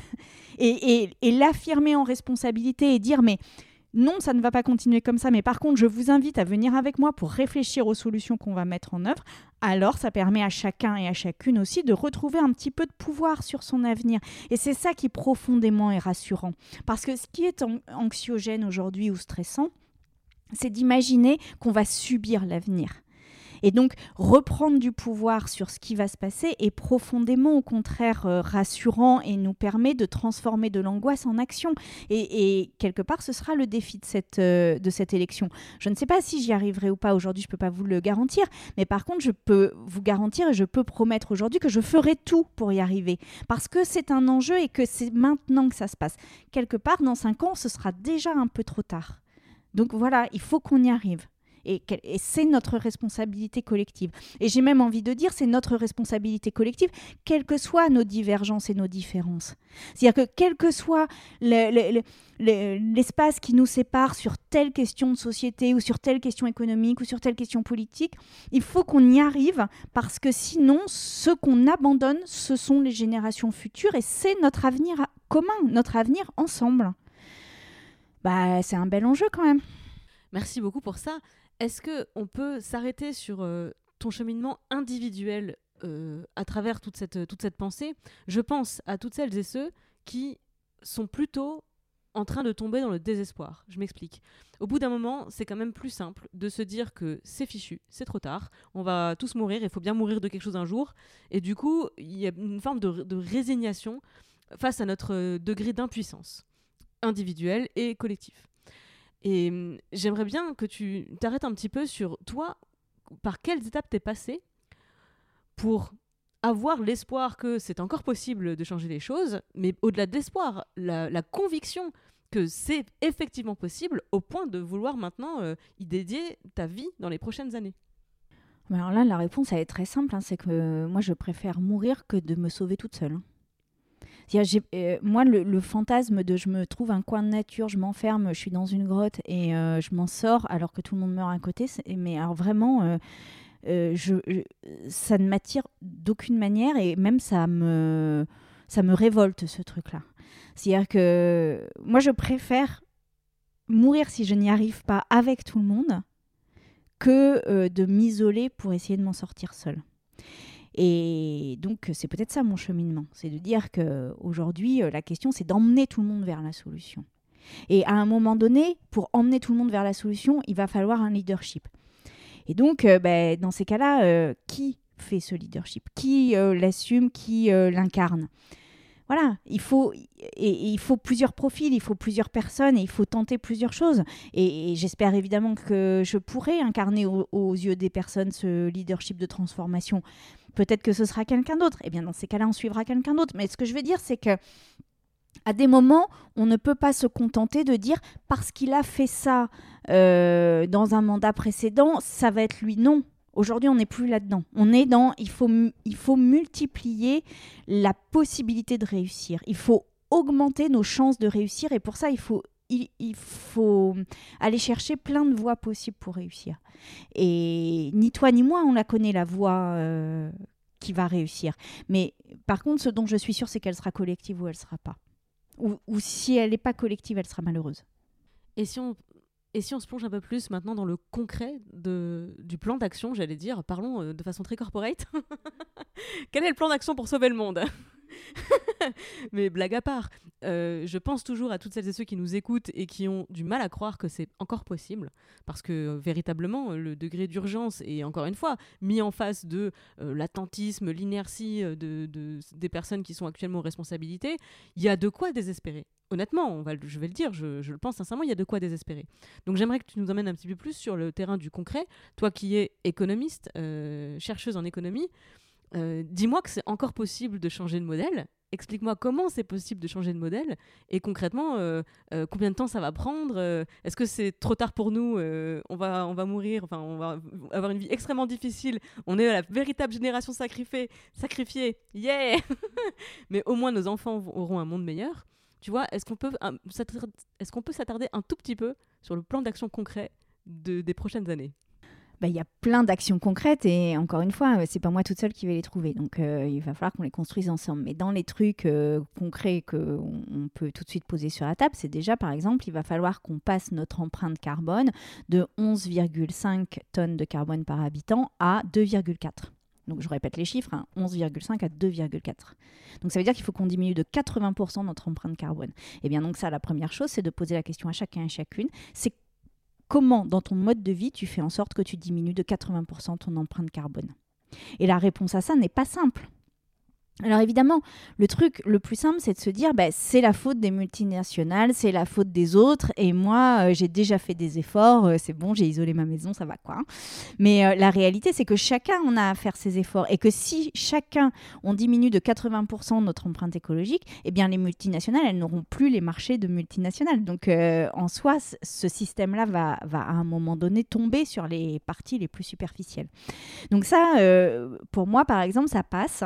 et, et, et l'affirmer en responsabilité et dire, mais non, ça ne va pas continuer comme ça, mais par contre, je vous invite à venir avec moi pour réfléchir aux solutions qu'on va mettre en œuvre, alors ça permet à chacun et à chacune aussi de retrouver un petit peu de pouvoir sur son avenir. Et c'est ça qui profondément est rassurant. Parce que ce qui est an- anxiogène aujourd'hui ou stressant, c'est d'imaginer qu'on va subir l'avenir. Et donc, reprendre du pouvoir sur ce qui va se passer est profondément, au contraire, euh, rassurant et nous permet de transformer de l'angoisse en action. Et, et quelque part, ce sera le défi de cette, euh, de cette élection. Je ne sais pas si j'y arriverai ou pas aujourd'hui, je ne peux pas vous le garantir. Mais par contre, je peux vous garantir et je peux promettre aujourd'hui que je ferai tout pour y arriver. Parce que c'est un enjeu et que c'est maintenant que ça se passe. Quelque part, dans cinq ans, ce sera déjà un peu trop tard. Donc voilà, il faut qu'on y arrive. Et, et c'est notre responsabilité collective. Et j'ai même envie de dire, c'est notre responsabilité collective, quelles que soient nos divergences et nos différences. C'est-à-dire que quel que soit le, le, le, le, l'espace qui nous sépare sur telle question de société ou sur telle question économique ou sur telle question politique, il faut qu'on y arrive parce que sinon, ce qu'on abandonne, ce sont les générations futures et c'est notre avenir commun, notre avenir ensemble. Bah, c'est un bel enjeu quand même. Merci beaucoup pour ça. Est-ce qu'on peut s'arrêter sur euh, ton cheminement individuel euh, à travers toute cette, toute cette pensée ? Je pense à toutes celles et ceux qui sont plutôt en train de tomber dans le désespoir. Je m'explique. Au bout d'un moment, c'est quand même plus simple de se dire que c'est fichu, c'est trop tard, on va tous mourir, il faut bien mourir de quelque chose un jour. Et du coup, il y a une forme de, de résignation face à notre degré d'impuissance individuelle et collective. Et euh, j'aimerais bien que tu t'arrêtes un petit peu sur toi, par quelles étapes t'es passé pour avoir l'espoir que c'est encore possible de changer les choses, mais au-delà de l'espoir, la, la conviction que c'est effectivement possible au point de vouloir maintenant euh, y dédier ta vie dans les prochaines années? Alors là, la réponse, elle est très simple. Hein, c'est que euh, moi, je préfère mourir que de me sauver toute seule. Hein. J'ai, euh, moi, le, le fantasme de je me trouve un coin de nature, je m'enferme, je suis dans une grotte et euh, je m'en sors alors que tout le monde meurt à côté. C'est, mais alors vraiment, euh, euh, je, je, ça ne m'attire d'aucune manière et même ça me, ça me révolte, ce truc-là. C'est-à-dire que moi, je préfère mourir si je n'y arrive pas avec tout le monde que euh, de m'isoler pour essayer de m'en sortir seule. Et donc, c'est peut-être ça mon cheminement. C'est de dire qu'aujourd'hui, euh, la question, c'est d'emmener tout le monde vers la solution. Et à un moment donné, pour emmener tout le monde vers la solution, il va falloir un leadership. Et donc, euh, bah, dans ces cas-là, euh, qui fait ce leadership ? Qui euh, l'assume ? Qui euh, l'incarne ? Voilà, il faut, et, et il faut plusieurs profils, il faut plusieurs personnes, et il faut tenter plusieurs choses. Et, et j'espère évidemment que je pourrai incarner au, aux yeux des personnes ce leadership de transformation. Peut-être que ce sera quelqu'un d'autre. Eh bien, dans ces cas-là, on suivra quelqu'un d'autre. Mais ce que je veux dire, c'est que à des moments, on ne peut pas se contenter de dire « parce qu'il a fait ça euh, dans un mandat précédent, ça va être lui ». Non. Aujourd'hui, on n'est plus là-dedans. On est dans, il faut, il faut multiplier la possibilité de réussir. Il faut augmenter nos chances de réussir et pour ça, il faut, il, il faut aller chercher plein de voies possibles pour réussir. Et ni toi ni moi, on la connaît, la voie euh, qui va réussir. Mais par contre, ce dont je suis sûre, c'est qu'elle sera collective ou elle ne sera pas. Ou, ou si elle n'est pas collective, elle sera malheureuse. Et si on... Et si on se plonge un peu plus maintenant dans le concret de, du plan d'action, j'allais dire, parlons euh, de façon très corporate. Quel est le plan d'action pour sauver le monde ? Mais blague à part, euh, je pense toujours à toutes celles et ceux qui nous écoutent et qui ont du mal à croire que c'est encore possible, parce que euh, véritablement, le degré d'urgence est encore une fois mis en face de euh, l'attentisme, l'inertie euh, de, de, des personnes qui sont actuellement aux responsabilités. Il y a de quoi désespérer. Honnêtement, on va, je vais le dire, je, je le pense sincèrement, il y a de quoi désespérer. Donc j'aimerais que tu nous emmènes un petit peu plus sur le terrain du concret. Toi qui es économiste, euh, chercheuse en économie, euh, dis-moi que c'est encore possible de changer de modèle. Explique-moi comment c'est possible de changer de modèle et concrètement, euh, euh, combien de temps ça va prendre euh, Est-ce que c'est trop tard pour nous euh, on, va, on va mourir, enfin, on va avoir une vie extrêmement difficile. On est la véritable génération sacrifiée, sacrifiée. Yeah. Mais au moins nos enfants auront un monde meilleur. Tu vois, est-ce qu'on peut, un, est-ce qu'on peut s'attarder un tout petit peu sur le plan d'action concret de, des prochaines années ? Bah, y a plein d'actions concrètes et encore une fois, c'est pas moi toute seule qui vais les trouver. Donc, euh, il va falloir qu'on les construise ensemble. Mais dans les trucs euh, concrets qu'on on peut tout de suite poser sur la table, c'est déjà, par exemple, il va falloir qu'on passe notre empreinte carbone de onze virgule cinq tonnes de carbone par habitant à deux virgule quatre. Donc, je répète les chiffres, hein, onze virgule cinq à deux virgule quatre. Donc, ça veut dire qu'il faut qu'on diminue de quatre-vingts pour cent notre empreinte carbone. Et bien, donc ça, la première chose, c'est de poser la question à chacun et chacune. C'est comment, dans ton mode de vie, tu fais en sorte que tu diminues de quatre-vingts pour cent ton empreinte carbone ? Et la réponse à ça n'est pas simple. Alors évidemment, le truc le plus simple, c'est de se dire bah, c'est la faute des multinationales, c'est la faute des autres, et moi, euh, j'ai déjà fait des efforts, euh, c'est bon, j'ai isolé ma maison, ça va quoi. Hein. Mais euh, la réalité, c'est que chacun en a à faire ses efforts, et que si chacun, on diminue de quatre-vingts pour cent notre empreinte écologique, eh bien les multinationales, elles n'auront plus les marchés de multinationales. Donc euh, en soi, c- ce système-là va, va à un moment donné tomber sur les parties les plus superficielles. Donc ça, euh, pour moi, par exemple, ça passe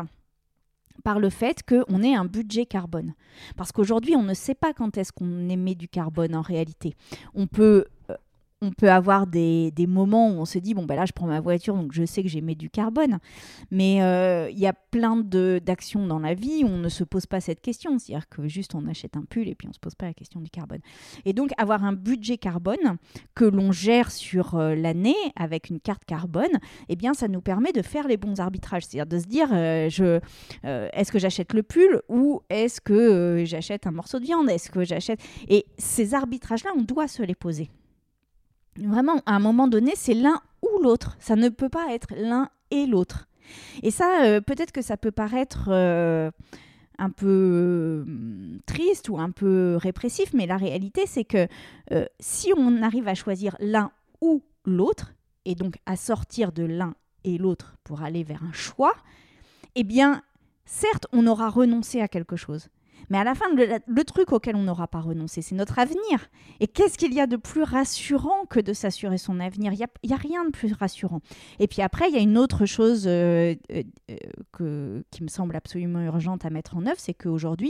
par le fait qu'on ait un budget carbone. Parce qu'aujourd'hui, on ne sait pas quand est-ce qu'on émet du carbone en réalité. On peut, euh, on peut avoir des, des moments où on se dit, bon, ben là, je prends ma voiture, donc je sais que j'émets du carbone. Mais il euh, y a plein de, d'actions dans la vie où on ne se pose pas cette question. C'est-à-dire que juste, on achète un pull et puis on ne se pose pas la question du carbone. Et donc, avoir un budget carbone que l'on gère sur euh, l'année avec une carte carbone, eh bien, ça nous permet de faire les bons arbitrages. C'est-à-dire de se dire, euh, je, euh, est-ce que j'achète le pull ou est-ce que euh, j'achète un morceau de viande ? Est-ce que j'achète... Et ces arbitrages-là, on doit se les poser. Vraiment, à un moment donné, c'est l'un ou l'autre. Ça ne peut pas être l'un et l'autre. Et ça, euh, peut-être que ça peut paraître euh, un peu euh, triste ou un peu répressif, mais la réalité, c'est que euh, si on arrive à choisir l'un ou l'autre, et donc à sortir de l'un et l'autre pour aller vers un choix, eh bien, certes, on aura renoncé à quelque chose. Mais à la fin, le, le truc auquel on n'aura pas renoncé, c'est notre avenir. Et qu'est-ce qu'il y a de plus rassurant que de s'assurer son avenir ? Il n'y a, a rien de plus rassurant. Et puis après, il y a une autre chose euh, euh, que, qui me semble absolument urgente à mettre en œuvre, c'est qu'aujourd'hui,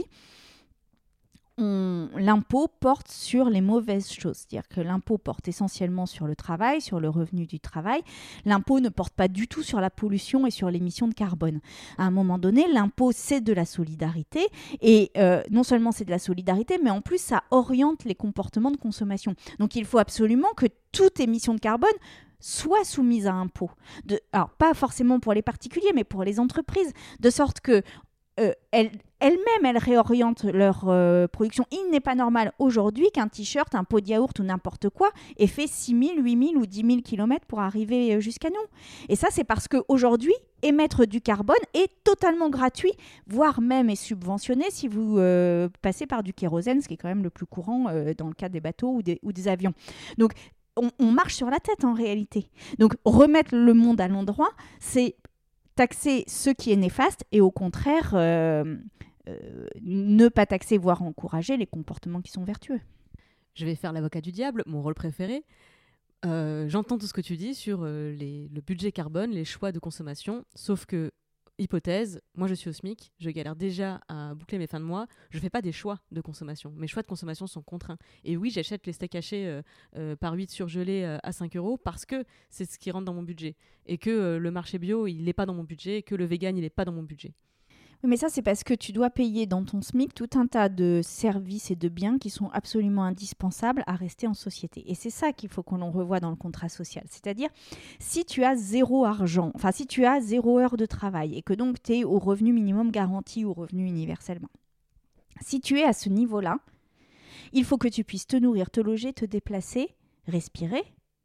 On, l'impôt porte sur les mauvaises choses. C'est-à-dire que l'impôt porte essentiellement sur le travail, sur le revenu du travail. L'impôt ne porte pas du tout sur la pollution et sur l'émission de carbone. À un moment donné, l'impôt, c'est de la solidarité. Et euh, non seulement c'est de la solidarité, mais en plus, ça oriente les comportements de consommation. Donc, il faut absolument que toute émission de carbone soit soumise à impôt. De, alors, pas forcément pour les particuliers, mais pour les entreprises. De sorte que Euh, elles, elles-mêmes, elles réorientent leur euh, production. Il n'est pas normal aujourd'hui qu'un t-shirt, un pot de yaourt ou n'importe quoi ait fait six mille, huit mille ou dix mille kilomètres pour arriver jusqu'à nous. Et ça, c'est parce qu'aujourd'hui, émettre du carbone est totalement gratuit, voire même est subventionné si vous euh, passez par du kérosène, ce qui est quand même le plus courant euh, dans le cas des bateaux ou des, ou des avions. Donc, on, on marche sur la tête en réalité. Donc, remettre le monde à l'endroit, c'est taxer ce qui est néfaste et au contraire euh, euh, ne pas taxer, voire encourager les comportements qui sont vertueux. Je vais faire l'avocat du diable, mon rôle préféré. Euh, j'entends tout ce que tu dis sur euh, les, le budget carbone, les choix de consommation, sauf que, hypothèse, moi je suis au SMIC, je galère déjà à boucler mes fins de mois, je ne fais pas des choix de consommation. Mes choix de consommation sont contraints. Et oui, j'achète les steaks hachés euh, euh, par huit surgelés euh, à cinq euros parce que c'est ce qui rentre dans mon budget. Et que euh, le marché bio, il n'est pas dans mon budget, et que le vegan, il n'est pas dans mon budget. Oui, mais ça, c'est parce que tu dois payer dans ton SMIC tout un tas de services et de biens qui sont absolument indispensables à rester en société. Et c'est ça qu'il faut qu'on revoie dans le contrat social. C'est-à-dire, si tu as zéro argent, enfin, si tu as zéro heure de travail et que donc tu es au revenu minimum garanti ou au revenu universellement, si tu es à ce niveau-là, il faut que tu puisses te nourrir, te loger, te déplacer, respirer,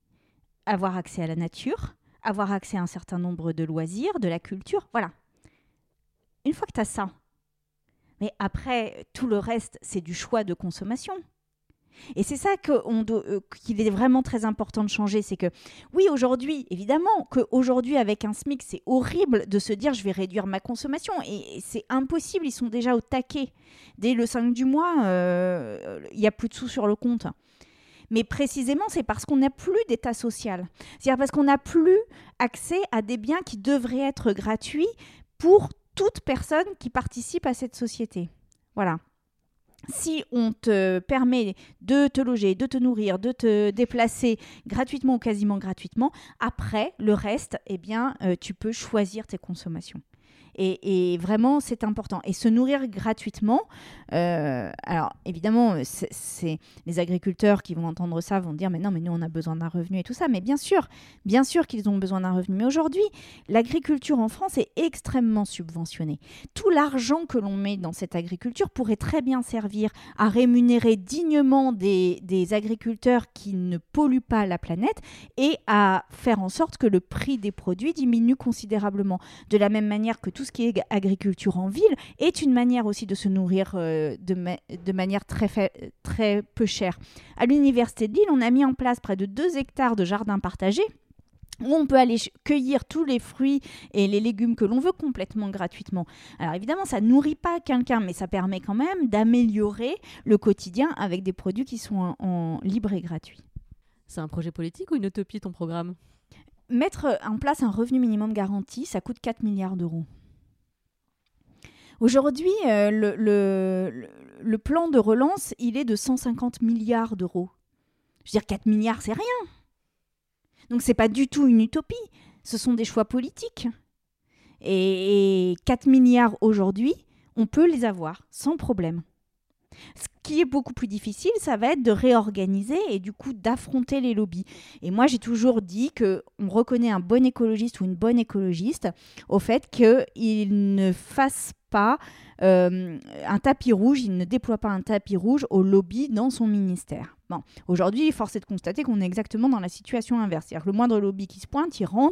avoir accès à la nature, avoir accès à un certain nombre de loisirs, de la culture, voilà. Une fois que tu as ça, mais après, tout le reste, c'est du choix de consommation. Et c'est ça que on do- euh, qu'il est vraiment très important de changer, c'est que, oui, aujourd'hui, évidemment, qu'aujourd'hui, avec un SMIC, c'est horrible de se dire « je vais réduire ma consommation ». Et, et c'est impossible, ils sont déjà au taquet. Dès le cinq du mois, il euh, n'y a plus de sous sur le compte. Mais précisément, c'est parce qu'on n'a plus d'état social. C'est-à-dire parce qu'on n'a plus accès à des biens qui devraient être gratuits pour toute personne qui participe à cette société. Voilà. Si on te permet de te loger, de te nourrir, de te déplacer gratuitement ou quasiment gratuitement, après, le reste, eh bien, euh, tu peux choisir tes consommations. Et, et vraiment, c'est important. Et se nourrir gratuitement, euh, alors évidemment, c'est, c'est les agriculteurs qui vont entendre ça vont dire « mais non, mais nous, on a besoin d'un revenu et tout ça ». Mais bien sûr, bien sûr qu'ils ont besoin d'un revenu. Mais aujourd'hui, l'agriculture en France est extrêmement subventionnée. Tout l'argent que l'on met dans cette agriculture pourrait très bien servir à rémunérer dignement des, des agriculteurs qui ne polluent pas la planète et à faire en sorte que le prix des produits diminue considérablement. De la même manière que tout ce qui est agriculture en ville est une manière aussi de se nourrir euh, de, ma- de manière très, fa- très peu chère. À l'Université de Lille, on a mis en place près de deux hectares de jardins partagés où on peut aller ch- cueillir tous les fruits et les légumes que l'on veut complètement gratuitement. Alors évidemment, ça ne nourrit pas quelqu'un, mais ça permet quand même d'améliorer le quotidien avec des produits qui sont en, en libre et gratuits. C'est un projet politique ou une utopie, ton programme ? Mettre en place un revenu minimum garanti, ça coûte quatre milliards d'euros. Aujourd'hui, euh, le, le, le plan de relance, il est de cent cinquante milliards d'euros. Je veux dire, quatre milliards, c'est rien. Donc, ce n'est pas du tout une utopie. Ce sont des choix politiques. Et, et quatre milliards aujourd'hui, on peut les avoir sans problème. Ce qui est beaucoup plus difficile, ça va être de réorganiser et du coup d'affronter les lobbies. Et moi, j'ai toujours dit qu'on reconnaît un bon écologiste ou une bonne écologiste au fait qu'il ne fasse pas euh, un tapis rouge, il ne déploie pas un tapis rouge au lobby dans son ministère. Bon, aujourd'hui, force est de constater qu'on est exactement dans la situation inverse. C'est-à-dire que le moindre lobby qui se pointe, il rentre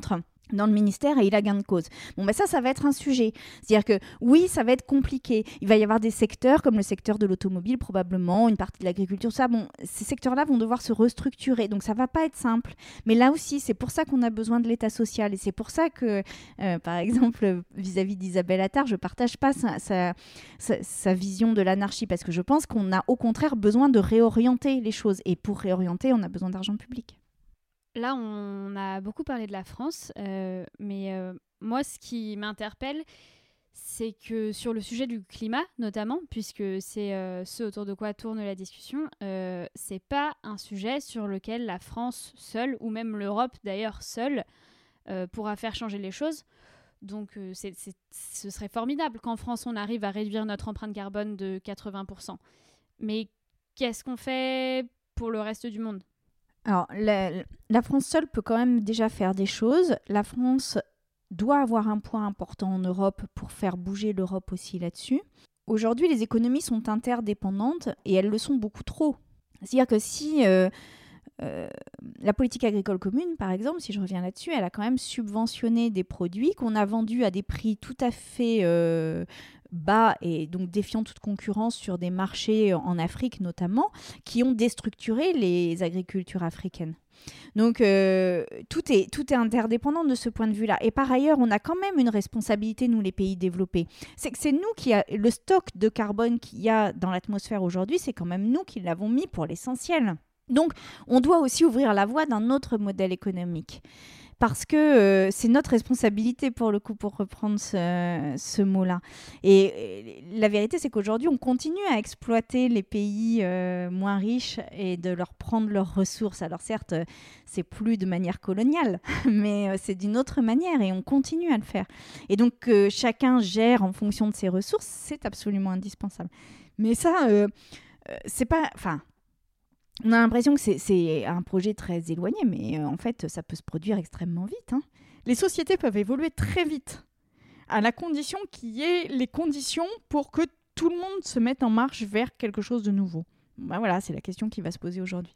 dans le ministère et il a gain de cause. Bon, ben ça, ça va être un sujet. C'est-à-dire que oui, ça va être compliqué. Il va y avoir des secteurs comme le secteur de l'automobile, probablement, une partie de l'agriculture, ça. Bon, ces secteurs-là vont devoir se restructurer. Donc, ça va pas être simple. Mais là aussi, c'est pour ça qu'on a besoin de l'État social. Et c'est pour ça que, euh, par exemple, vis-à-vis d'Isabelle Attard, je partage pas sa, sa, sa, sa vision de l'anarchie parce que je pense qu'on a au contraire besoin de réorienter les choses. Et pour réorienter, on a besoin d'argent public. Là, on a beaucoup parlé de la France, euh, mais euh, moi, ce qui m'interpelle, c'est que sur le sujet du climat, notamment, puisque c'est euh, ce autour de quoi tourne la discussion, euh, c'est pas un sujet sur lequel la France seule, ou même l'Europe d'ailleurs seule, euh, pourra faire changer les choses. Donc, euh, c'est, c'est, ce serait formidable qu'en France, on arrive à réduire notre empreinte carbone de quatre-vingts pour cent. Mais qu'est-ce qu'on fait pour le reste du monde ? Alors, la, la France seule peut quand même déjà faire des choses. La France doit avoir un point important en Europe pour faire bouger l'Europe aussi là-dessus. Aujourd'hui, les économies sont interdépendantes et elles le sont beaucoup trop. C'est-à-dire que si euh, euh, la politique agricole commune, par exemple, si je reviens là-dessus, elle a quand même subventionné des produits qu'on a vendus à des prix tout à fait euh, bas et donc défiant toute concurrence sur des marchés en Afrique notamment, qui ont déstructuré les agricultures africaines. Donc euh, tout est, tout est interdépendant de ce point de vue-là. Et par ailleurs, on a quand même une responsabilité, nous les pays développés. C'est que c'est nous qui a le stock de carbone qu'il y a dans l'atmosphère aujourd'hui, c'est quand même nous qui l'avons mis pour l'essentiel. Donc on doit aussi ouvrir la voie d'un autre modèle économique. Parce que euh, c'est notre responsabilité, pour le coup, pour reprendre ce, ce mot-là. Et, et la vérité, c'est qu'aujourd'hui, on continue à exploiter les pays euh, moins riches et de leur prendre leurs ressources. Alors certes, c'est plus de manière coloniale, mais euh, c'est d'une autre manière et on continue à le faire. Et donc, que euh, chacun gère en fonction de ses ressources, c'est absolument indispensable. Mais ça, euh, euh, c'est pas... Enfin, on a l'impression que c'est, c'est un projet très éloigné, mais euh, en fait, ça peut se produire extrêmement vite. Hein. Les sociétés peuvent évoluer très vite, à la condition qu'il y ait les conditions pour que tout le monde se mette en marche vers quelque chose de nouveau. Ben voilà, c'est la question qui va se poser aujourd'hui.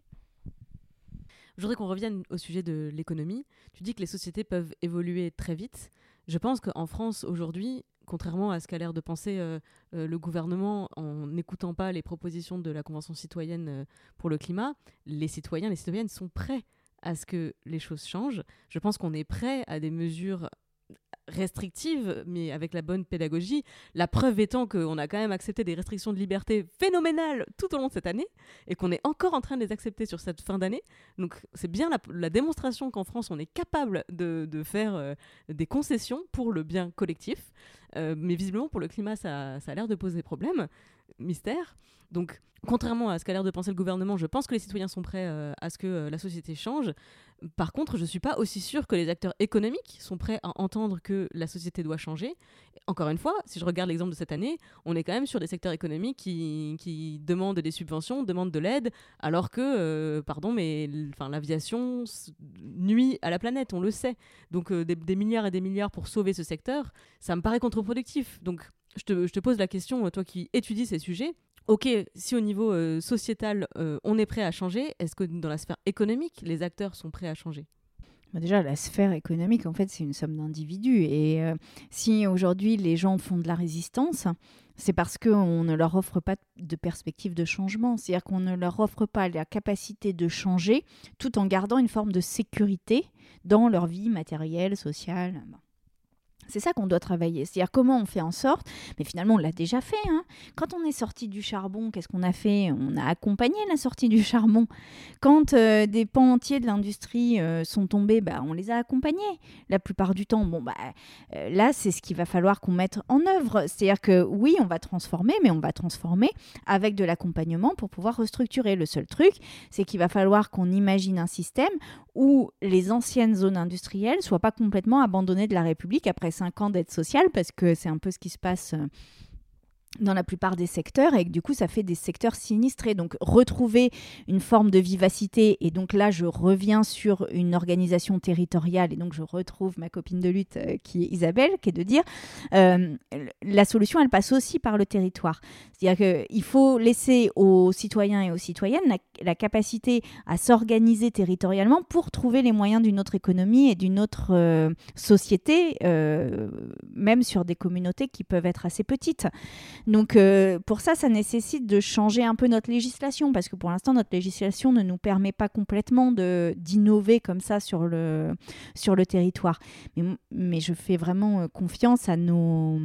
Je voudrais qu'on revienne au sujet de l'économie. Tu dis que les sociétés peuvent évoluer très vite. Je pense qu'en France, aujourd'hui, contrairement à ce qu'a l'air de penser euh, euh, le gouvernement en n'écoutant pas les propositions de la Convention citoyenne euh, pour le climat, les citoyens, les citoyennes sont prêts à ce que les choses changent. Je pense qu'on est prêt à des mesures restrictives, mais avec la bonne pédagogie. La preuve étant qu'on a quand même accepté des restrictions de liberté phénoménales tout au long de cette année et qu'on est encore en train de les accepter sur cette fin d'année. Donc c'est bien la, la démonstration qu'en France, on est capable de, de faire euh, des concessions pour le bien collectif. Euh, mais visiblement, pour le climat, ça, ça a l'air de poser problème. Mystère. Donc, contrairement à ce qu'a l'air de penser le gouvernement, je pense que les citoyens sont prêts euh, à ce que euh, la société change. Par contre, je ne suis pas aussi sûre que les acteurs économiques sont prêts à entendre que la société doit changer. Encore une fois, si je regarde l'exemple de cette année, on est quand même sur des secteurs économiques qui, qui demandent des subventions, demandent de l'aide, alors que, euh, pardon, mais enfin, l'aviation nuit à la planète, on le sait. Donc, euh, des, des milliards et des milliards pour sauver ce secteur, ça me paraît contre-productif. Donc, je te, je te pose la question, toi qui étudies ces sujets. Ok, si au niveau euh, sociétal, euh, on est prêt à changer, est-ce que dans la sphère économique, les acteurs sont prêts à changer ? Bah déjà, la sphère économique, en fait, c'est une somme d'individus. Et euh, si aujourd'hui, les gens font de la résistance, c'est parce qu'on ne leur offre pas de perspective de changement. C'est-à-dire qu'on ne leur offre pas la capacité de changer tout en gardant une forme de sécurité dans leur vie matérielle, sociale. Bon. C'est ça qu'on doit travailler, c'est-à-dire comment on fait en sorte, mais finalement on l'a déjà fait, hein. Quand on est sorti du charbon, qu'est-ce qu'on a fait ? On a accompagné la sortie du charbon. Quand euh, des pans entiers de l'industrie euh, sont tombés, bah, on les a accompagnés la plupart du temps. Bon, bah, euh, là, c'est ce qu'il va falloir qu'on mette en œuvre, c'est-à-dire que oui, on va transformer, mais on va transformer avec de l'accompagnement pour pouvoir restructurer. Le seul truc, c'est qu'il va falloir qu'on imagine un système où les anciennes zones industrielles ne soient pas complètement abandonnées de la République après cinq ans d'aide sociale, parce que c'est un peu ce qui se passe dans la plupart des secteurs et que du coup ça fait des secteurs sinistrés. Donc retrouver une forme de vivacité, et donc là je reviens sur une organisation territoriale et donc je retrouve ma copine de lutte euh, qui est Isabelle, qui est de dire euh, la solution elle passe aussi par le territoire. C'est-à-dire qu'il faut laisser aux citoyens et aux citoyennes la, la capacité à s'organiser territorialement pour trouver les moyens d'une autre économie et d'une autre euh, société, euh, même sur des communautés qui peuvent être assez petites. Donc euh, pour ça, ça nécessite de changer un peu notre législation, parce que pour l'instant, notre législation ne nous permet pas complètement de, d'innover comme ça sur le, sur le territoire. Mais, mais je fais vraiment confiance à, nos,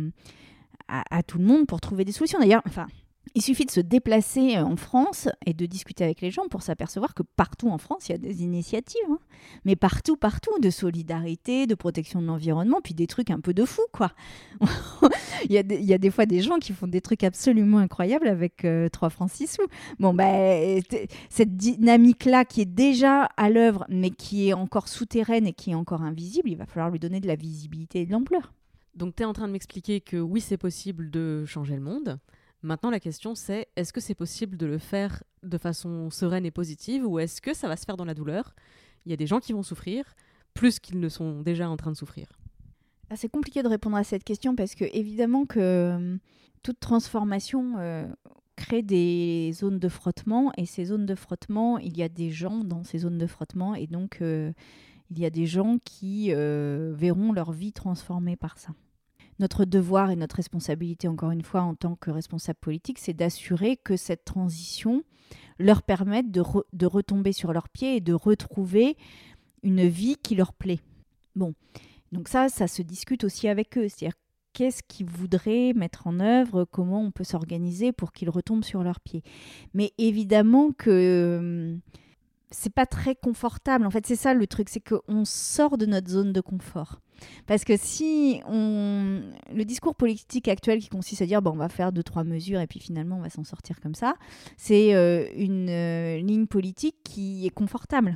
à, à tout le monde pour trouver des solutions. D'ailleurs, enfin... il suffit de se déplacer en France et de discuter avec les gens pour s'apercevoir que partout en France, il y a des initiatives. Hein. Mais partout, partout, de solidarité, de protection de l'environnement, puis des trucs un peu de fou, quoi. il, y a des, il y a des fois des gens qui font des trucs absolument incroyables avec euh, trois francs six sous. Bon, ben, bah, cette dynamique-là qui est déjà à l'œuvre, mais qui est encore souterraine et qui est encore invisible, il va falloir lui donner de la visibilité et de l'ampleur. Donc, tu es en train de m'expliquer que oui, c'est possible de changer le monde. Maintenant, la question, c'est est-ce que c'est possible de le faire de façon sereine et positive, ou est-ce que ça va se faire dans la douleur ? Il y a des gens qui vont souffrir, plus qu'ils ne sont déjà en train de souffrir. Ah, c'est compliqué de répondre à cette question, parce que évidemment que euh, toute transformation euh, crée des zones de frottement, et ces zones de frottement, il y a des gens dans ces zones de frottement, et donc euh, il y a des gens qui euh, verront leur vie transformée par ça. Notre devoir et notre responsabilité, encore une fois, en tant que responsable politique, c'est d'assurer que cette transition leur permette de, re- de retomber sur leurs pieds et de retrouver une vie qui leur plaît. Bon, donc ça, ça se discute aussi avec eux. C'est-à-dire, qu'est-ce qu'ils voudraient mettre en œuvre, comment on peut s'organiser pour qu'ils retombent sur leurs pieds. Mais évidemment que euh, c'est pas très confortable. En fait, c'est ça le truc, c'est qu'on sort de notre zone de confort. Parce que si on... le discours politique actuel qui consiste à dire bon, on va faire deux, trois mesures et puis finalement on va s'en sortir comme ça, c'est euh, une euh, ligne politique qui est confortable.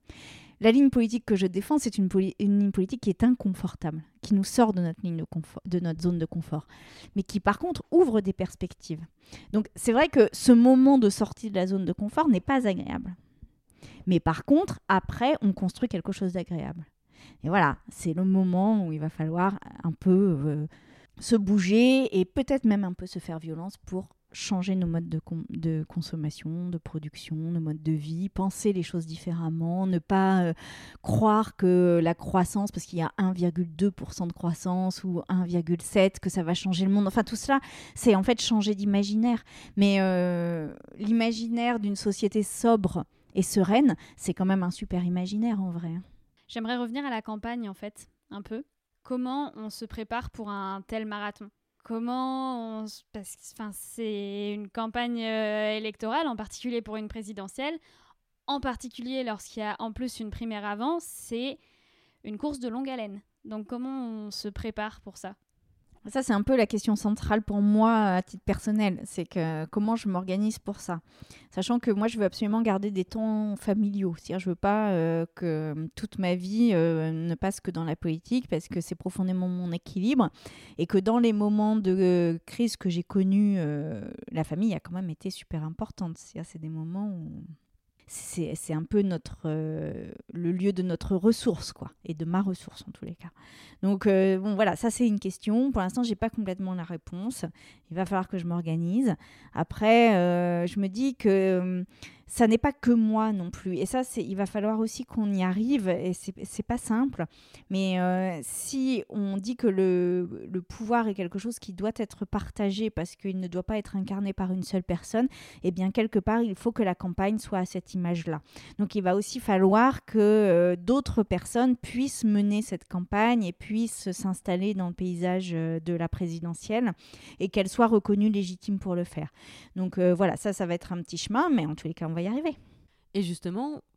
La ligne politique que je défends, c'est une, poli- une ligne politique qui est inconfortable, qui nous sort de notre, ligne de, confort, de notre zone de confort, mais qui par contre ouvre des perspectives. Donc c'est vrai que ce moment de sortie de la zone de confort n'est pas agréable. Mais par contre, après, on construit quelque chose d'agréable. Et voilà, c'est le moment où il va falloir un peu euh, se bouger et peut-être même un peu se faire violence pour changer nos modes de, com- de consommation, de production, nos modes de vie, penser les choses différemment, ne pas euh, croire que la croissance, parce qu'il y a un virgule deux pour cent de croissance ou un virgule sept, que ça va changer le monde. Enfin, tout cela, c'est en fait changer d'imaginaire. Mais euh, l'imaginaire d'une société sobre et sereine, c'est quand même un super imaginaire en vrai. J'aimerais revenir à la campagne, en fait, un peu. Comment on se prépare pour un tel marathon ? Comment on... Parce que enfin, c'est une campagne euh, électorale, en particulier pour une présidentielle. En particulier lorsqu'il y a en plus une primaire avant, c'est une course de longue haleine. Donc comment on se prépare pour ça ? Ça, c'est un peu la question centrale pour moi à titre personnel. C'est que comment je m'organise pour ça. Sachant que moi, je veux absolument garder des temps familiaux. C'est-à-dire, je veux pas euh, que toute ma vie euh, ne passe que dans la politique, parce que c'est profondément mon équilibre. Et que dans les moments de euh, crise que j'ai connus, euh, la famille a quand même été super importante. C'est-à-dire, c'est des moments où... C'est, c'est un peu notre, euh, le lieu de notre ressource, quoi, et de ma ressource en tous les cas. Donc, euh, bon, voilà, ça c'est une question. Pour l'instant, je n'ai pas complètement la réponse. Il va falloir que je m'organise. Après, euh, je me dis que euh, ça n'est pas que moi non plus. Et ça, c'est, il va falloir aussi qu'on y arrive. Et c'est, c'est pas simple. Mais euh, si on dit que le, le pouvoir est quelque chose qui doit être partagé parce qu'il ne doit pas être incarné par une seule personne, eh bien, quelque part, il faut que la campagne soit à cette image-là. Donc, il va aussi falloir que euh, d'autres personnes puissent mener cette campagne et puissent s'installer dans le paysage euh, de la présidentielle et qu'elles soient reconnues légitimes pour le faire. Donc, euh, voilà, ça, ça va être un petit chemin, mais en tous les cas, on va y arriver. Et justement,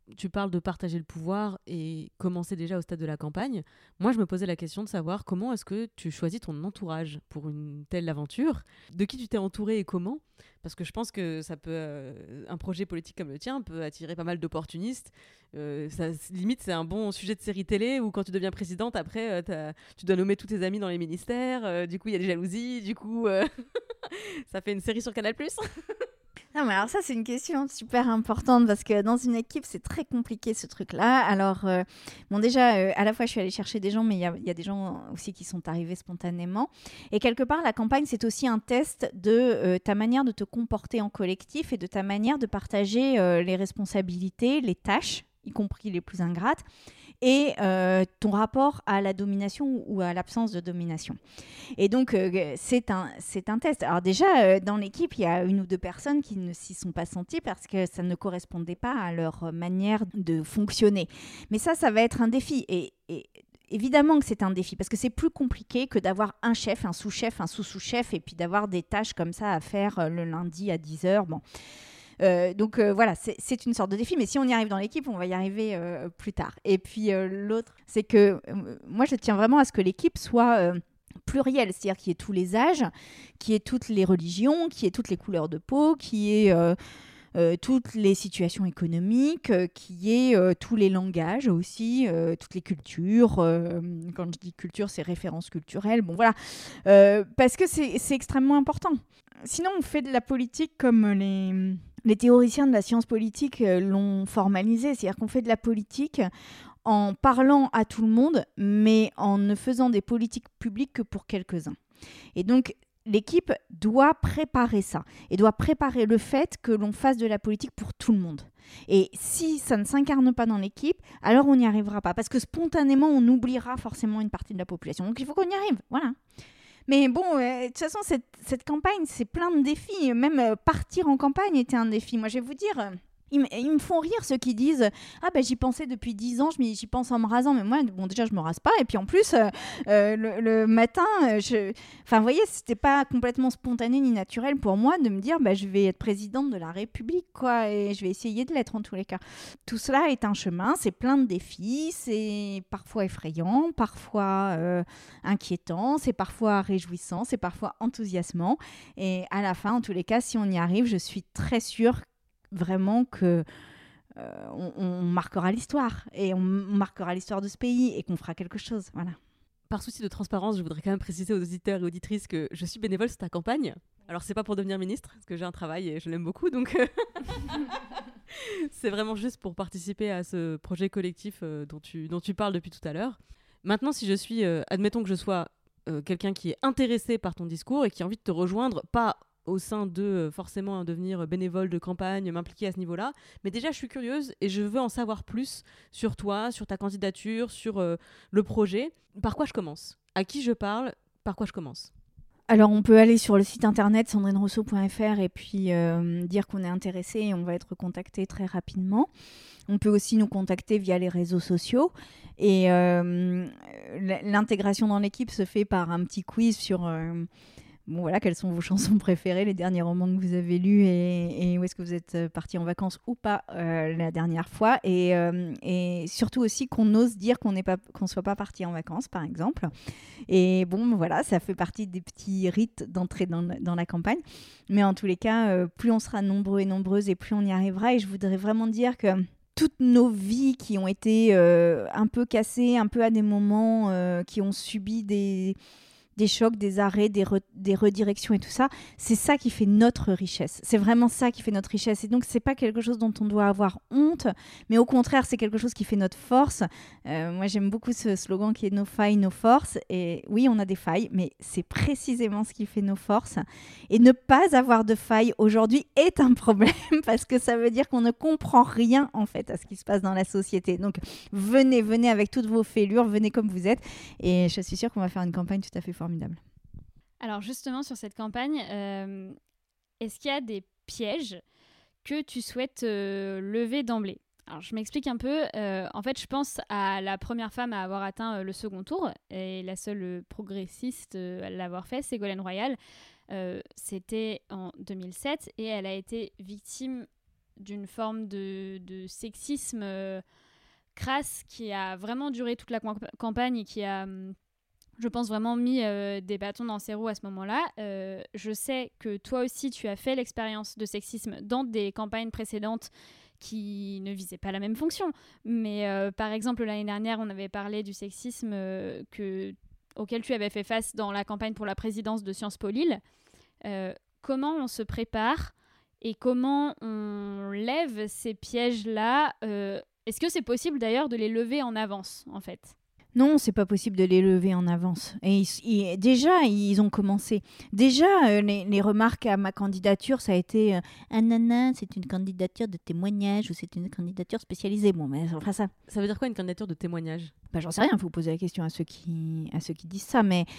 tu parles de partager le pouvoir et commencer déjà au stade de la campagne. Moi, je me posais la question de savoir comment est-ce que tu choisis ton entourage pour une telle aventure. De qui tu t'es entouré et comment ? Parce que je pense que ça peut, euh, un projet politique comme le tien peut attirer pas mal d'opportunistes. Euh, ça, limite, c'est un bon sujet de série télé où quand tu deviens présidente, après, euh, tu dois nommer tous tes amis dans les ministères. Euh, du coup, il y a des jalousies. Du coup, euh, ça fait une série sur Canal plus. Non, mais alors ça, c'est une question super importante parce que dans une équipe, c'est très compliqué ce truc-là. Alors, euh, bon, déjà, euh, à la fois, je suis allée chercher des gens, mais il y, y a des gens aussi qui sont arrivés spontanément. Et quelque part, la campagne, c'est aussi un test de euh, ta manière de te comporter en collectif et de ta manière de partager euh, les responsabilités, les tâches, y compris les plus ingrates, et euh, ton rapport à la domination ou à l'absence de domination. Et donc, euh, c'est, un, c'est un test. Alors déjà, euh, dans l'équipe, il y a une ou deux personnes qui ne s'y sont pas senties parce que ça ne correspondait pas à leur manière de fonctionner. Mais ça, ça va être un défi. Et, et évidemment que c'est un défi parce que c'est plus compliqué que d'avoir un chef, un sous-chef, un sous-sous-chef et puis d'avoir des tâches comme ça à faire euh, le lundi à dix heures. Bon. Euh, donc euh, voilà, c'est, c'est une sorte de défi, mais si on y arrive dans l'équipe, on va y arriver euh, plus tard. Et puis euh, l'autre, c'est que euh, moi je tiens vraiment à ce que l'équipe soit euh, plurielle, c'est-à-dire qu'il y ait tous les âges, qu'il y ait toutes les religions, qu'il y ait toutes les couleurs de peau, qu'il y ait euh, euh, toutes les situations économiques, euh, qu'il y ait euh, tous les langages aussi, euh, toutes les cultures. Euh, quand je dis culture, c'est références culturelles. Bon voilà, euh, parce que c'est, c'est extrêmement important. Sinon, on fait de la politique comme les... Les théoriciens de la science politique l'ont formalisé, c'est-à-dire qu'on fait de la politique en parlant à tout le monde, mais en ne faisant des politiques publiques que pour quelques-uns. Et donc, l'équipe doit préparer ça, et doit préparer le fait que l'on fasse de la politique pour tout le monde. Et si ça ne s'incarne pas dans l'équipe, alors on n'y arrivera pas, parce que spontanément, on oubliera forcément une partie de la population. Donc, il faut qu'on y arrive, voilà. Mais bon, euh, de toute façon, cette, cette campagne, c'est plein de défis. Même euh, partir en campagne était un défi. Moi, je vais vous dire, euh, ils, ils me font rire ceux qui disent « Ah ben j'y pensais depuis dix ans, je j'y pense en me rasant. » Mais moi, bon, déjà, je me rase pas. Et puis en plus, euh, euh, le, le matin, je... enfin, vous voyez, c'était pas complètement spontané ni naturel pour moi de me dire bah, « Je vais être présidente de la République, quoi. Et je vais essayer de l'être en tous les cas. » Tout cela est un chemin, c'est plein de défis, c'est parfois effrayant, parfois euh, inquiétant, c'est parfois réjouissant, c'est parfois enthousiasmant. Et à la fin, en tous les cas, si on y arrive, je suis très sûre vraiment que euh, on, on marquera l'histoire et on marquera l'histoire de ce pays et qu'on fera quelque chose, voilà. Par souci de transparence, je voudrais quand même préciser aux auditeurs et auditrices que je suis bénévole sur ta campagne. Alors c'est pas pour devenir ministre, parce que j'ai un travail et je l'aime beaucoup, donc c'est vraiment juste pour participer à ce projet collectif euh, dont tu dont tu parles depuis tout à l'heure. Maintenant, si je suis, euh, admettons que je sois euh, quelqu'un qui est intéressé par ton discours et qui a envie de te rejoindre, pas au sein de euh, forcément devenir bénévole de campagne, m'impliquer à ce niveau-là. Mais déjà, je suis curieuse et je veux en savoir plus sur toi, sur ta candidature, sur euh, le projet. Par quoi je commence ? À qui je parle ? Par quoi je commence ? Alors, on peut aller sur le site internet sandrine rousseau point f r et puis euh, dire qu'on est intéressé et on va être contacté très rapidement. On peut aussi nous contacter via les réseaux sociaux. Et euh, l'intégration dans l'équipe se fait par un petit quiz sur... Euh, Bon, voilà, quelles sont vos chansons préférées, les derniers romans que vous avez lus et, et où est-ce que vous êtes partis en vacances ou pas euh, la dernière fois. Et, euh, et surtout aussi qu'on ose dire qu'on n'est pas, qu'on soit pas parti en vacances, par exemple. Et bon, voilà, ça fait partie des petits rites d'entrée dans, dans la campagne. Mais en tous les cas, euh, plus on sera nombreux et nombreuses et plus on y arrivera. Et je voudrais vraiment dire que toutes nos vies qui ont été euh, un peu cassées, un peu à des moments, euh, qui ont subi des... des chocs, des arrêts, des, re- des redirections et tout ça, c'est ça qui fait notre richesse. C'est vraiment ça qui fait notre richesse. Et donc, c'est pas quelque chose dont on doit avoir honte, mais au contraire, c'est quelque chose qui fait notre force. Euh, moi, j'aime beaucoup ce slogan qui est « Nos failles, nos forces ». Et oui, on a des failles, mais c'est précisément ce qui fait nos forces. Et ne pas avoir de failles aujourd'hui est un problème parce que ça veut dire qu'on ne comprend rien, en fait, à ce qui se passe dans la société. Donc, venez, venez avec toutes vos fêlures, venez comme vous êtes. Et je suis sûre qu'on va faire une campagne tout à fait formidable. Alors justement, sur cette campagne, euh, est-ce qu'il y a des pièges que tu souhaites euh, lever d'emblée ? Alors je m'explique un peu. Euh, en fait, je pense à la première femme à avoir atteint euh, le second tour, et la seule euh, progressiste euh, à l'avoir fait, Ségolène Royal. Euh, c'était en deux mille sept, et elle a été victime d'une forme de, de sexisme euh, crasse qui a vraiment duré toute la camp- campagne et qui a, je pense, vraiment mis euh, des bâtons dans ses roues à ce moment-là. Euh, je sais que toi aussi, tu as fait l'expérience de sexisme dans des campagnes précédentes qui ne visaient pas la même fonction. Mais euh, par exemple, l'année dernière, on avait parlé du sexisme euh, que, auquel tu avais fait face dans la campagne pour la présidence de Sciences Po Lille. Euh, comment on se prépare et comment on lève ces pièges-là euh, Est-ce que c'est possible d'ailleurs de les lever en avance, en fait ? Non, c'est pas possible de les lever en avance. Et ils, ils, déjà, ils ont commencé. Déjà, euh, les, les remarques à ma candidature, ça a été euh, « Ah nana, c'est une candidature de témoignage ou c'est une candidature spécialisée. » Bon, mais enfin ça... Ça veut dire quoi une candidature de témoignage ? Bah, j'en sais rien, il faut poser la question à ceux qui, à ceux qui disent ça. Mais,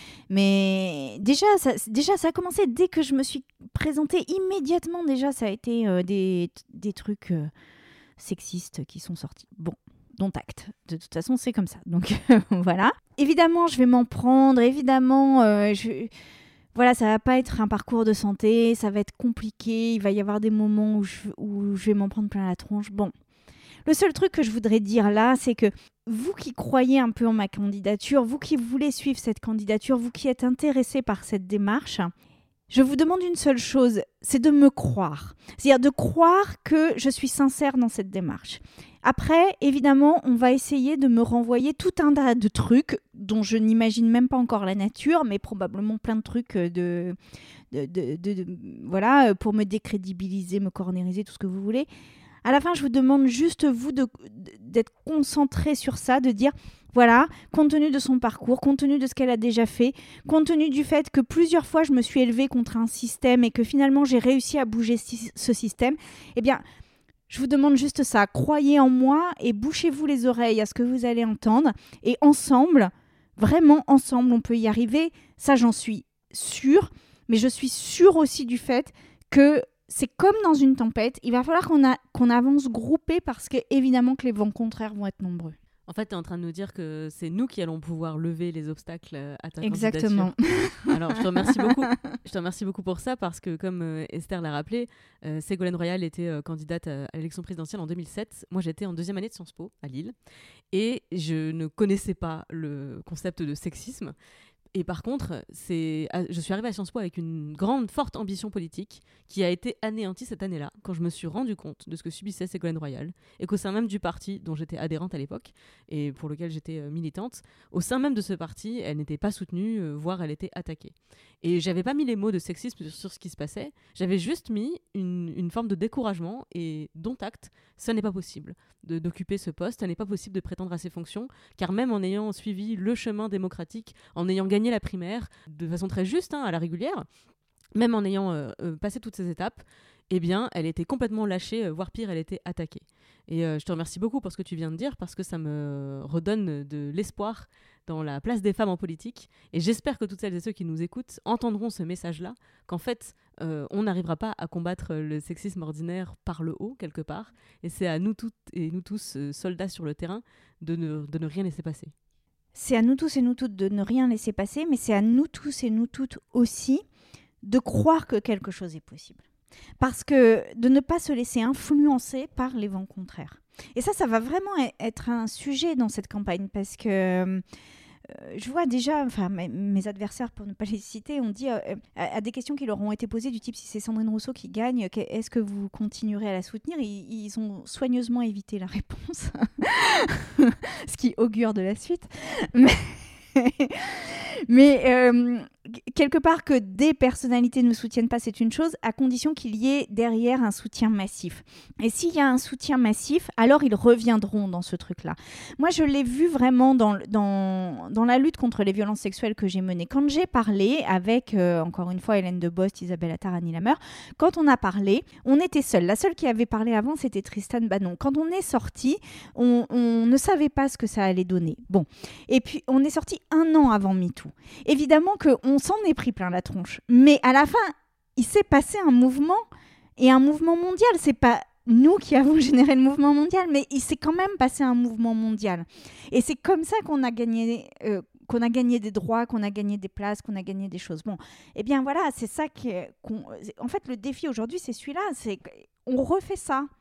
mais déjà, ça, déjà, ça a commencé dès que je me suis présentée. Immédiatement, déjà, ça a été euh, des, des trucs euh, sexistes qui sont sortis. Bon. Dont acte. De toute façon, c'est comme ça. Donc, voilà. Évidemment, je vais m'en prendre. Évidemment, euh, je... voilà, ça va pas être un parcours de santé. Ça va être compliqué. Il va y avoir des moments où je, où je vais m'en prendre plein la tronche. Bon. Le seul truc que je voudrais dire là, c'est que vous qui croyez un peu en ma candidature, vous qui voulez suivre cette candidature, vous qui êtes intéressés par cette démarche, je vous demande une seule chose, c'est de me croire. C'est-à-dire de croire que je suis sincère dans cette démarche. Après, évidemment, on va essayer de me renvoyer tout un tas de trucs dont je n'imagine même pas encore la nature, mais probablement plein de trucs de, de, de, de, de voilà, pour me décrédibiliser, me cornériser, tout ce que vous voulez. À la fin, je vous demande juste, vous, de, d'être concentré sur ça, de dire, voilà, compte tenu de son parcours, compte tenu de ce qu'elle a déjà fait, compte tenu du fait que plusieurs fois, je me suis élevée contre un système et que finalement, j'ai réussi à bouger ce système, eh bien, je vous demande juste ça. Croyez en moi et bouchez-vous les oreilles à ce que vous allez entendre. Et ensemble, vraiment ensemble, on peut y arriver. Ça, j'en suis sûre. Mais je suis sûre aussi du fait que c'est comme dans une tempête. Il va falloir qu'on, a, qu'on avance groupés parce que évidemment que les vents contraires vont être nombreux. En fait, tu es en train de nous dire que c'est nous qui allons pouvoir lever les obstacles à ta Exactement. candidature. Alors, je te remercie beaucoup. Je te remercie beaucoup pour ça parce que, comme euh, Esther l'a rappelé, euh, Ségolène Royal était euh, candidate à, à l'élection présidentielle en deux mille sept. Moi, j'étais en deuxième année de Sciences Po à Lille et je ne connaissais pas le concept de sexisme. Et par contre, c'est, je suis arrivée à Sciences Po avec une grande, forte ambition politique qui a été anéantie cette année-là, quand je me suis rendu compte de ce que subissait Ségolène Royal, et qu'au sein même du parti dont j'étais adhérente à l'époque, et pour lequel j'étais euh, militante, au sein même de ce parti, elle n'était pas soutenue, euh, voire elle était attaquée. Et j'avais pas mis les mots de sexisme sur, sur ce qui se passait, j'avais juste mis une, une forme de découragement, et dont acte, ça n'est pas possible de, d'occuper ce poste, ça n'est pas possible de prétendre à ces fonctions, car même en ayant suivi le chemin démocratique, en ayant gagné la primaire de façon très juste, hein, à la régulière, même en ayant euh, euh, passé toutes ces étapes, eh bien, elle était complètement lâchée, euh, voire pire, elle était attaquée. Et euh, je te remercie beaucoup pour ce que tu viens de dire, parce que ça me redonne de l'espoir dans la place des femmes en politique. Et j'espère que toutes celles et ceux qui nous écoutent entendront ce message-là, qu'en fait, euh, on n'arrivera pas à combattre le sexisme ordinaire par le haut, quelque part. Et c'est à nous toutes et nous tous, euh, soldats sur le terrain, de ne, de ne rien laisser passer. C'est à nous tous et nous toutes de ne rien laisser passer, mais c'est à nous tous et nous toutes aussi de croire que quelque chose est possible. Parce que de ne pas se laisser influencer par les vents contraires. Et ça, ça va vraiment être un sujet dans cette campagne, parce que euh, je vois déjà, enfin mes, mes adversaires, pour ne pas les citer, ont dit euh, à, à des questions qui leur ont été posées du type si c'est Sandrine Rousseau qui gagne, est-ce que vous continuerez à la soutenir ? ils, ils ont soigneusement évité la réponse, ce qui augure de la suite. Mais, mais euh, quelque part que des personnalités ne me soutiennent pas, c'est une chose, à condition qu'il y ait derrière un soutien massif. Et s'il y a un soutien massif, alors ils reviendront dans ce truc-là. Moi, je l'ai vu vraiment dans, dans, dans la lutte contre les violences sexuelles que j'ai menée. Quand j'ai parlé avec, euh, encore une fois, Hélène Debost, Isabelle Attard, Annie Lameur, quand on a parlé, on était seuls. La seule qui avait parlé avant, c'était Tristan Banon. Quand on est sorti, on, on ne savait pas ce que ça allait donner. Bon. Et puis, on est sorti un an avant MeToo. Évidemment qu'on s'en est pris plein la tronche. Mais à la fin, il s'est passé un mouvement, et un mouvement mondial. C'est pas nous qui avons généré le mouvement mondial, mais il s'est quand même passé un mouvement mondial. Et c'est comme ça qu'on a gagné, euh, qu'on a gagné des droits, qu'on a gagné des places, qu'on a gagné des choses. Bon, eh bien voilà, c'est ça qui est, qu'on... En fait, le défi aujourd'hui, c'est celui-là. C'est qu'on refait ça.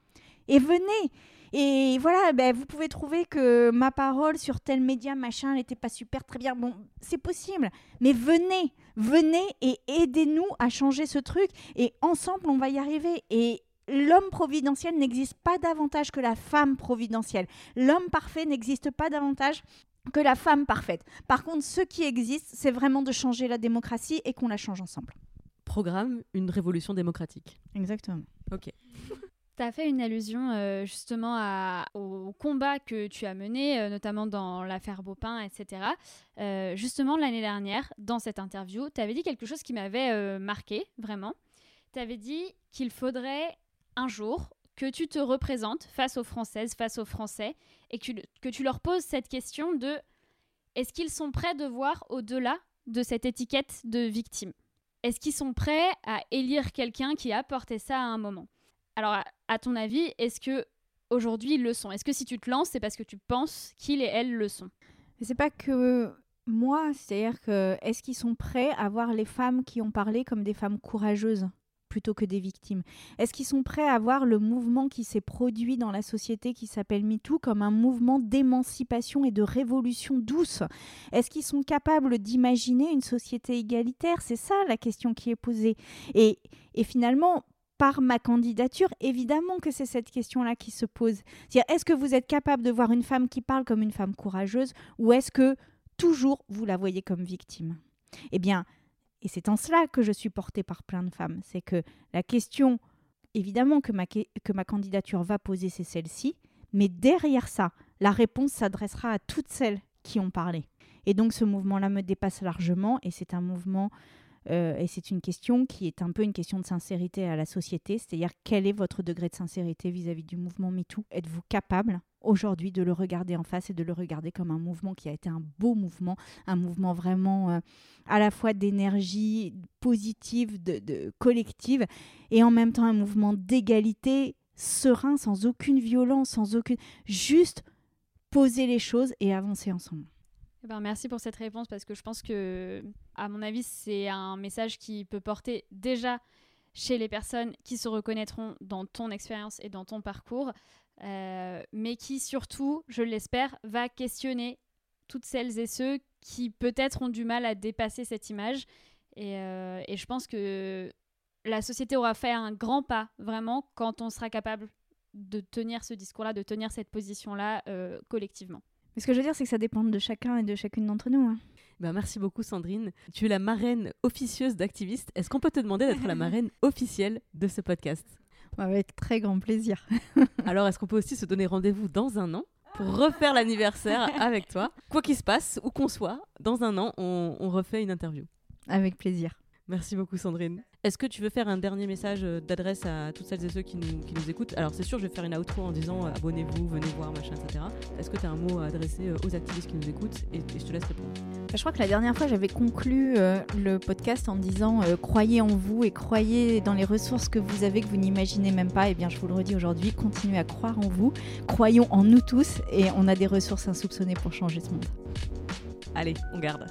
Et venez. Et voilà, ben, vous pouvez trouver que ma parole sur tel média, machin, n'était pas super, très bien. Bon, c'est possible. Mais venez, venez et aidez-nous à changer ce truc. Et ensemble, on va y arriver. Et l'homme providentiel n'existe pas davantage que la femme providentielle. L'homme parfait n'existe pas davantage que la femme parfaite. Par contre, ce qui existe, c'est vraiment de changer la démocratie et qu'on la change ensemble. Programme, une révolution démocratique. Exactement. Ok. Tu as fait une allusion euh, justement à, au combat que tu as mené, euh, notamment dans l'affaire Baupin, et cetera. Euh, justement, l'année dernière, dans cette interview, tu avais dit quelque chose qui m'avait euh, marqué, vraiment. Tu avais dit qu'il faudrait un jour que tu te représentes face aux Françaises, face aux Français, et que, que tu leur poses cette question de est-ce qu'ils sont prêts de voir au-delà de cette étiquette de victime ? Est-ce qu'ils sont prêts à élire quelqu'un qui a porté ça à un moment ? Alors, à, à ton avis, est-ce qu'aujourd'hui, ils le sont ? Est-ce que si tu te lances, c'est parce que tu penses qu'ils et elles le sont ? C'est pas que moi, c'est-à-dire que est-ce qu'ils sont prêts à voir les femmes qui ont parlé comme des femmes courageuses plutôt que des victimes ? Est-ce qu'ils sont prêts à voir le mouvement qui s'est produit dans la société qui s'appelle MeToo comme un mouvement d'émancipation et de révolution douce ? Est-ce qu'ils sont capables d'imaginer une société égalitaire ? C'est ça la question qui est posée. Et, et finalement, par ma candidature, évidemment que c'est cette question-là qui se pose. C'est-à-dire, est-ce que vous êtes capable de voir une femme qui parle comme une femme courageuse ou est-ce que toujours vous la voyez comme victime ? Eh bien, et c'est en cela que je suis portée par plein de femmes. C'est que la question, évidemment, que ma, que ma candidature va poser, c'est celle-ci. Mais derrière ça, la réponse s'adressera à toutes celles qui ont parlé. Et donc, ce mouvement-là me dépasse largement. Et c'est un mouvement, euh, et c'est une question qui est un peu une question de sincérité à la société. C'est-à-dire, quel est votre degré de sincérité vis-à-vis du mouvement MeToo ? Êtes-vous capable aujourd'hui de le regarder en face et de le regarder comme un mouvement qui a été un beau mouvement, un mouvement vraiment euh, à la fois d'énergie positive, de, de collective, et en même temps un mouvement d'égalité serein, sans aucune violence, sans aucune... Juste poser les choses et avancer ensemble. Eh ben, merci pour cette réponse parce que je pense que, à mon avis, c'est un message qui peut porter déjà chez les personnes qui se reconnaîtront dans ton expérience et dans ton parcours, euh, mais qui surtout, je l'espère, va questionner toutes celles et ceux qui peut-être ont du mal à dépasser cette image. Et, euh, et je pense que la société aura fait un grand pas, vraiment, quand on sera capable de tenir ce discours-là, de tenir cette position-là euh, collectivement. Mais ce que je veux dire, c'est que ça dépend de chacun et de chacune d'entre nous. Hein. Ben merci beaucoup Sandrine. Tu es la marraine officieuse d'Activiste. Est-ce qu'on peut te demander d'être la marraine officielle de ce podcast ? Avec très grand plaisir. Alors, est-ce qu'on peut aussi se donner rendez-vous dans un an pour refaire l'anniversaire avec toi ? Quoi qu'il se passe, où qu'on soit, dans un an, on, on refait une interview. Avec plaisir. Merci beaucoup Sandrine. Est-ce que tu veux faire un dernier message d'adresse à toutes celles et ceux qui nous, qui nous écoutent ? Alors c'est sûr, je vais faire une outro en disant euh, abonnez-vous, venez voir, machin, et cetera. Est-ce que tu as un mot à adresser aux activistes qui nous écoutent ? et, et je te laisse répondre. Je crois que la dernière fois, j'avais conclu euh, le podcast en disant euh, croyez en vous et croyez dans les ressources que vous avez que vous n'imaginez même pas. Eh bien, je vous le redis aujourd'hui, continuez à croire en vous. Croyons en nous tous et on a des ressources insoupçonnées pour changer ce monde. Allez, on garde.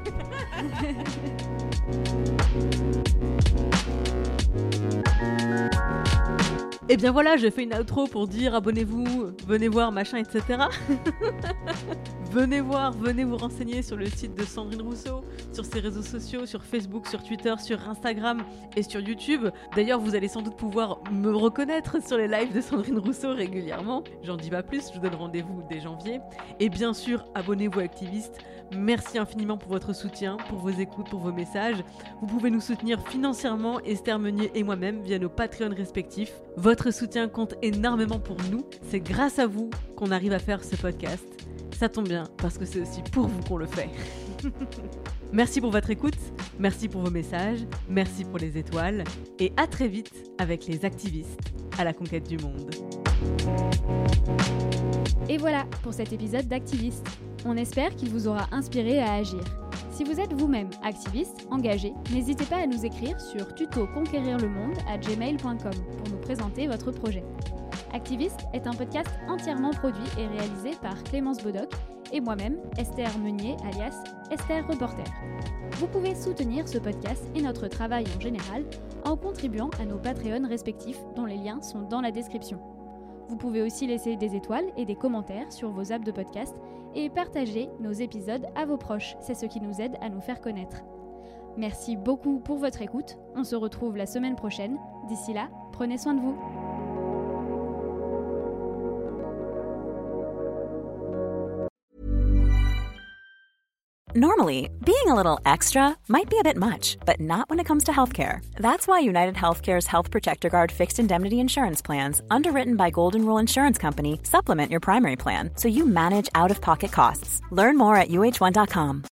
Et bien voilà, j'ai fait une outro pour dire abonnez-vous, venez voir, machin, et cetera. Venez voir, venez vous renseigner sur le site de Sandrine Rousseau, sur ses réseaux sociaux, sur Facebook, sur Twitter, sur Instagram et sur YouTube. D'ailleurs, vous allez sans doute pouvoir me reconnaître sur les lives de Sandrine Rousseau régulièrement. J'en dis pas plus, je vous donne rendez-vous dès janvier. Et bien sûr, abonnez-vous à Activiste. Merci infiniment pour votre soutien, pour vos écoutes, pour vos messages. Vous pouvez nous soutenir financièrement, Esther Meunier et moi-même, via nos Patreons respectifs. Votre soutien compte énormément pour nous. C'est grâce à vous qu'on arrive à faire ce podcast. Ça tombe bien, parce que c'est aussi pour vous qu'on le fait. Merci pour votre écoute, merci pour vos messages, merci pour les étoiles, et à très vite avec les activistes à la conquête du monde. Et voilà pour cet épisode d'Activiste. On espère qu'il vous aura inspiré à agir. Si vous êtes vous-même activiste, engagé, n'hésitez pas à nous écrire sur tuto conquérir le monde arobase gmail point com pour nous présenter votre projet. Activiste est un podcast entièrement produit et réalisé par Clémence Bodoc et moi-même, Esther Meunier, alias Esther Reporter. Vous pouvez soutenir ce podcast et notre travail en général en contribuant à nos Patreons respectifs dont les liens sont dans la description. Vous pouvez aussi laisser des étoiles et des commentaires sur vos apps de podcast et partager nos épisodes à vos proches. C'est ce qui nous aide à nous faire connaître. Merci beaucoup pour votre écoute. On se retrouve la semaine prochaine. D'ici là, prenez soin de vous. Normally, being a little extra might be a bit much, but not when it comes to healthcare. That's why United Healthcare's Health Protector Guard fixed indemnity insurance plans, underwritten by Golden Rule Insurance Company, supplement your primary plan so you manage out-of-pocket costs. Learn more at U H one dot com.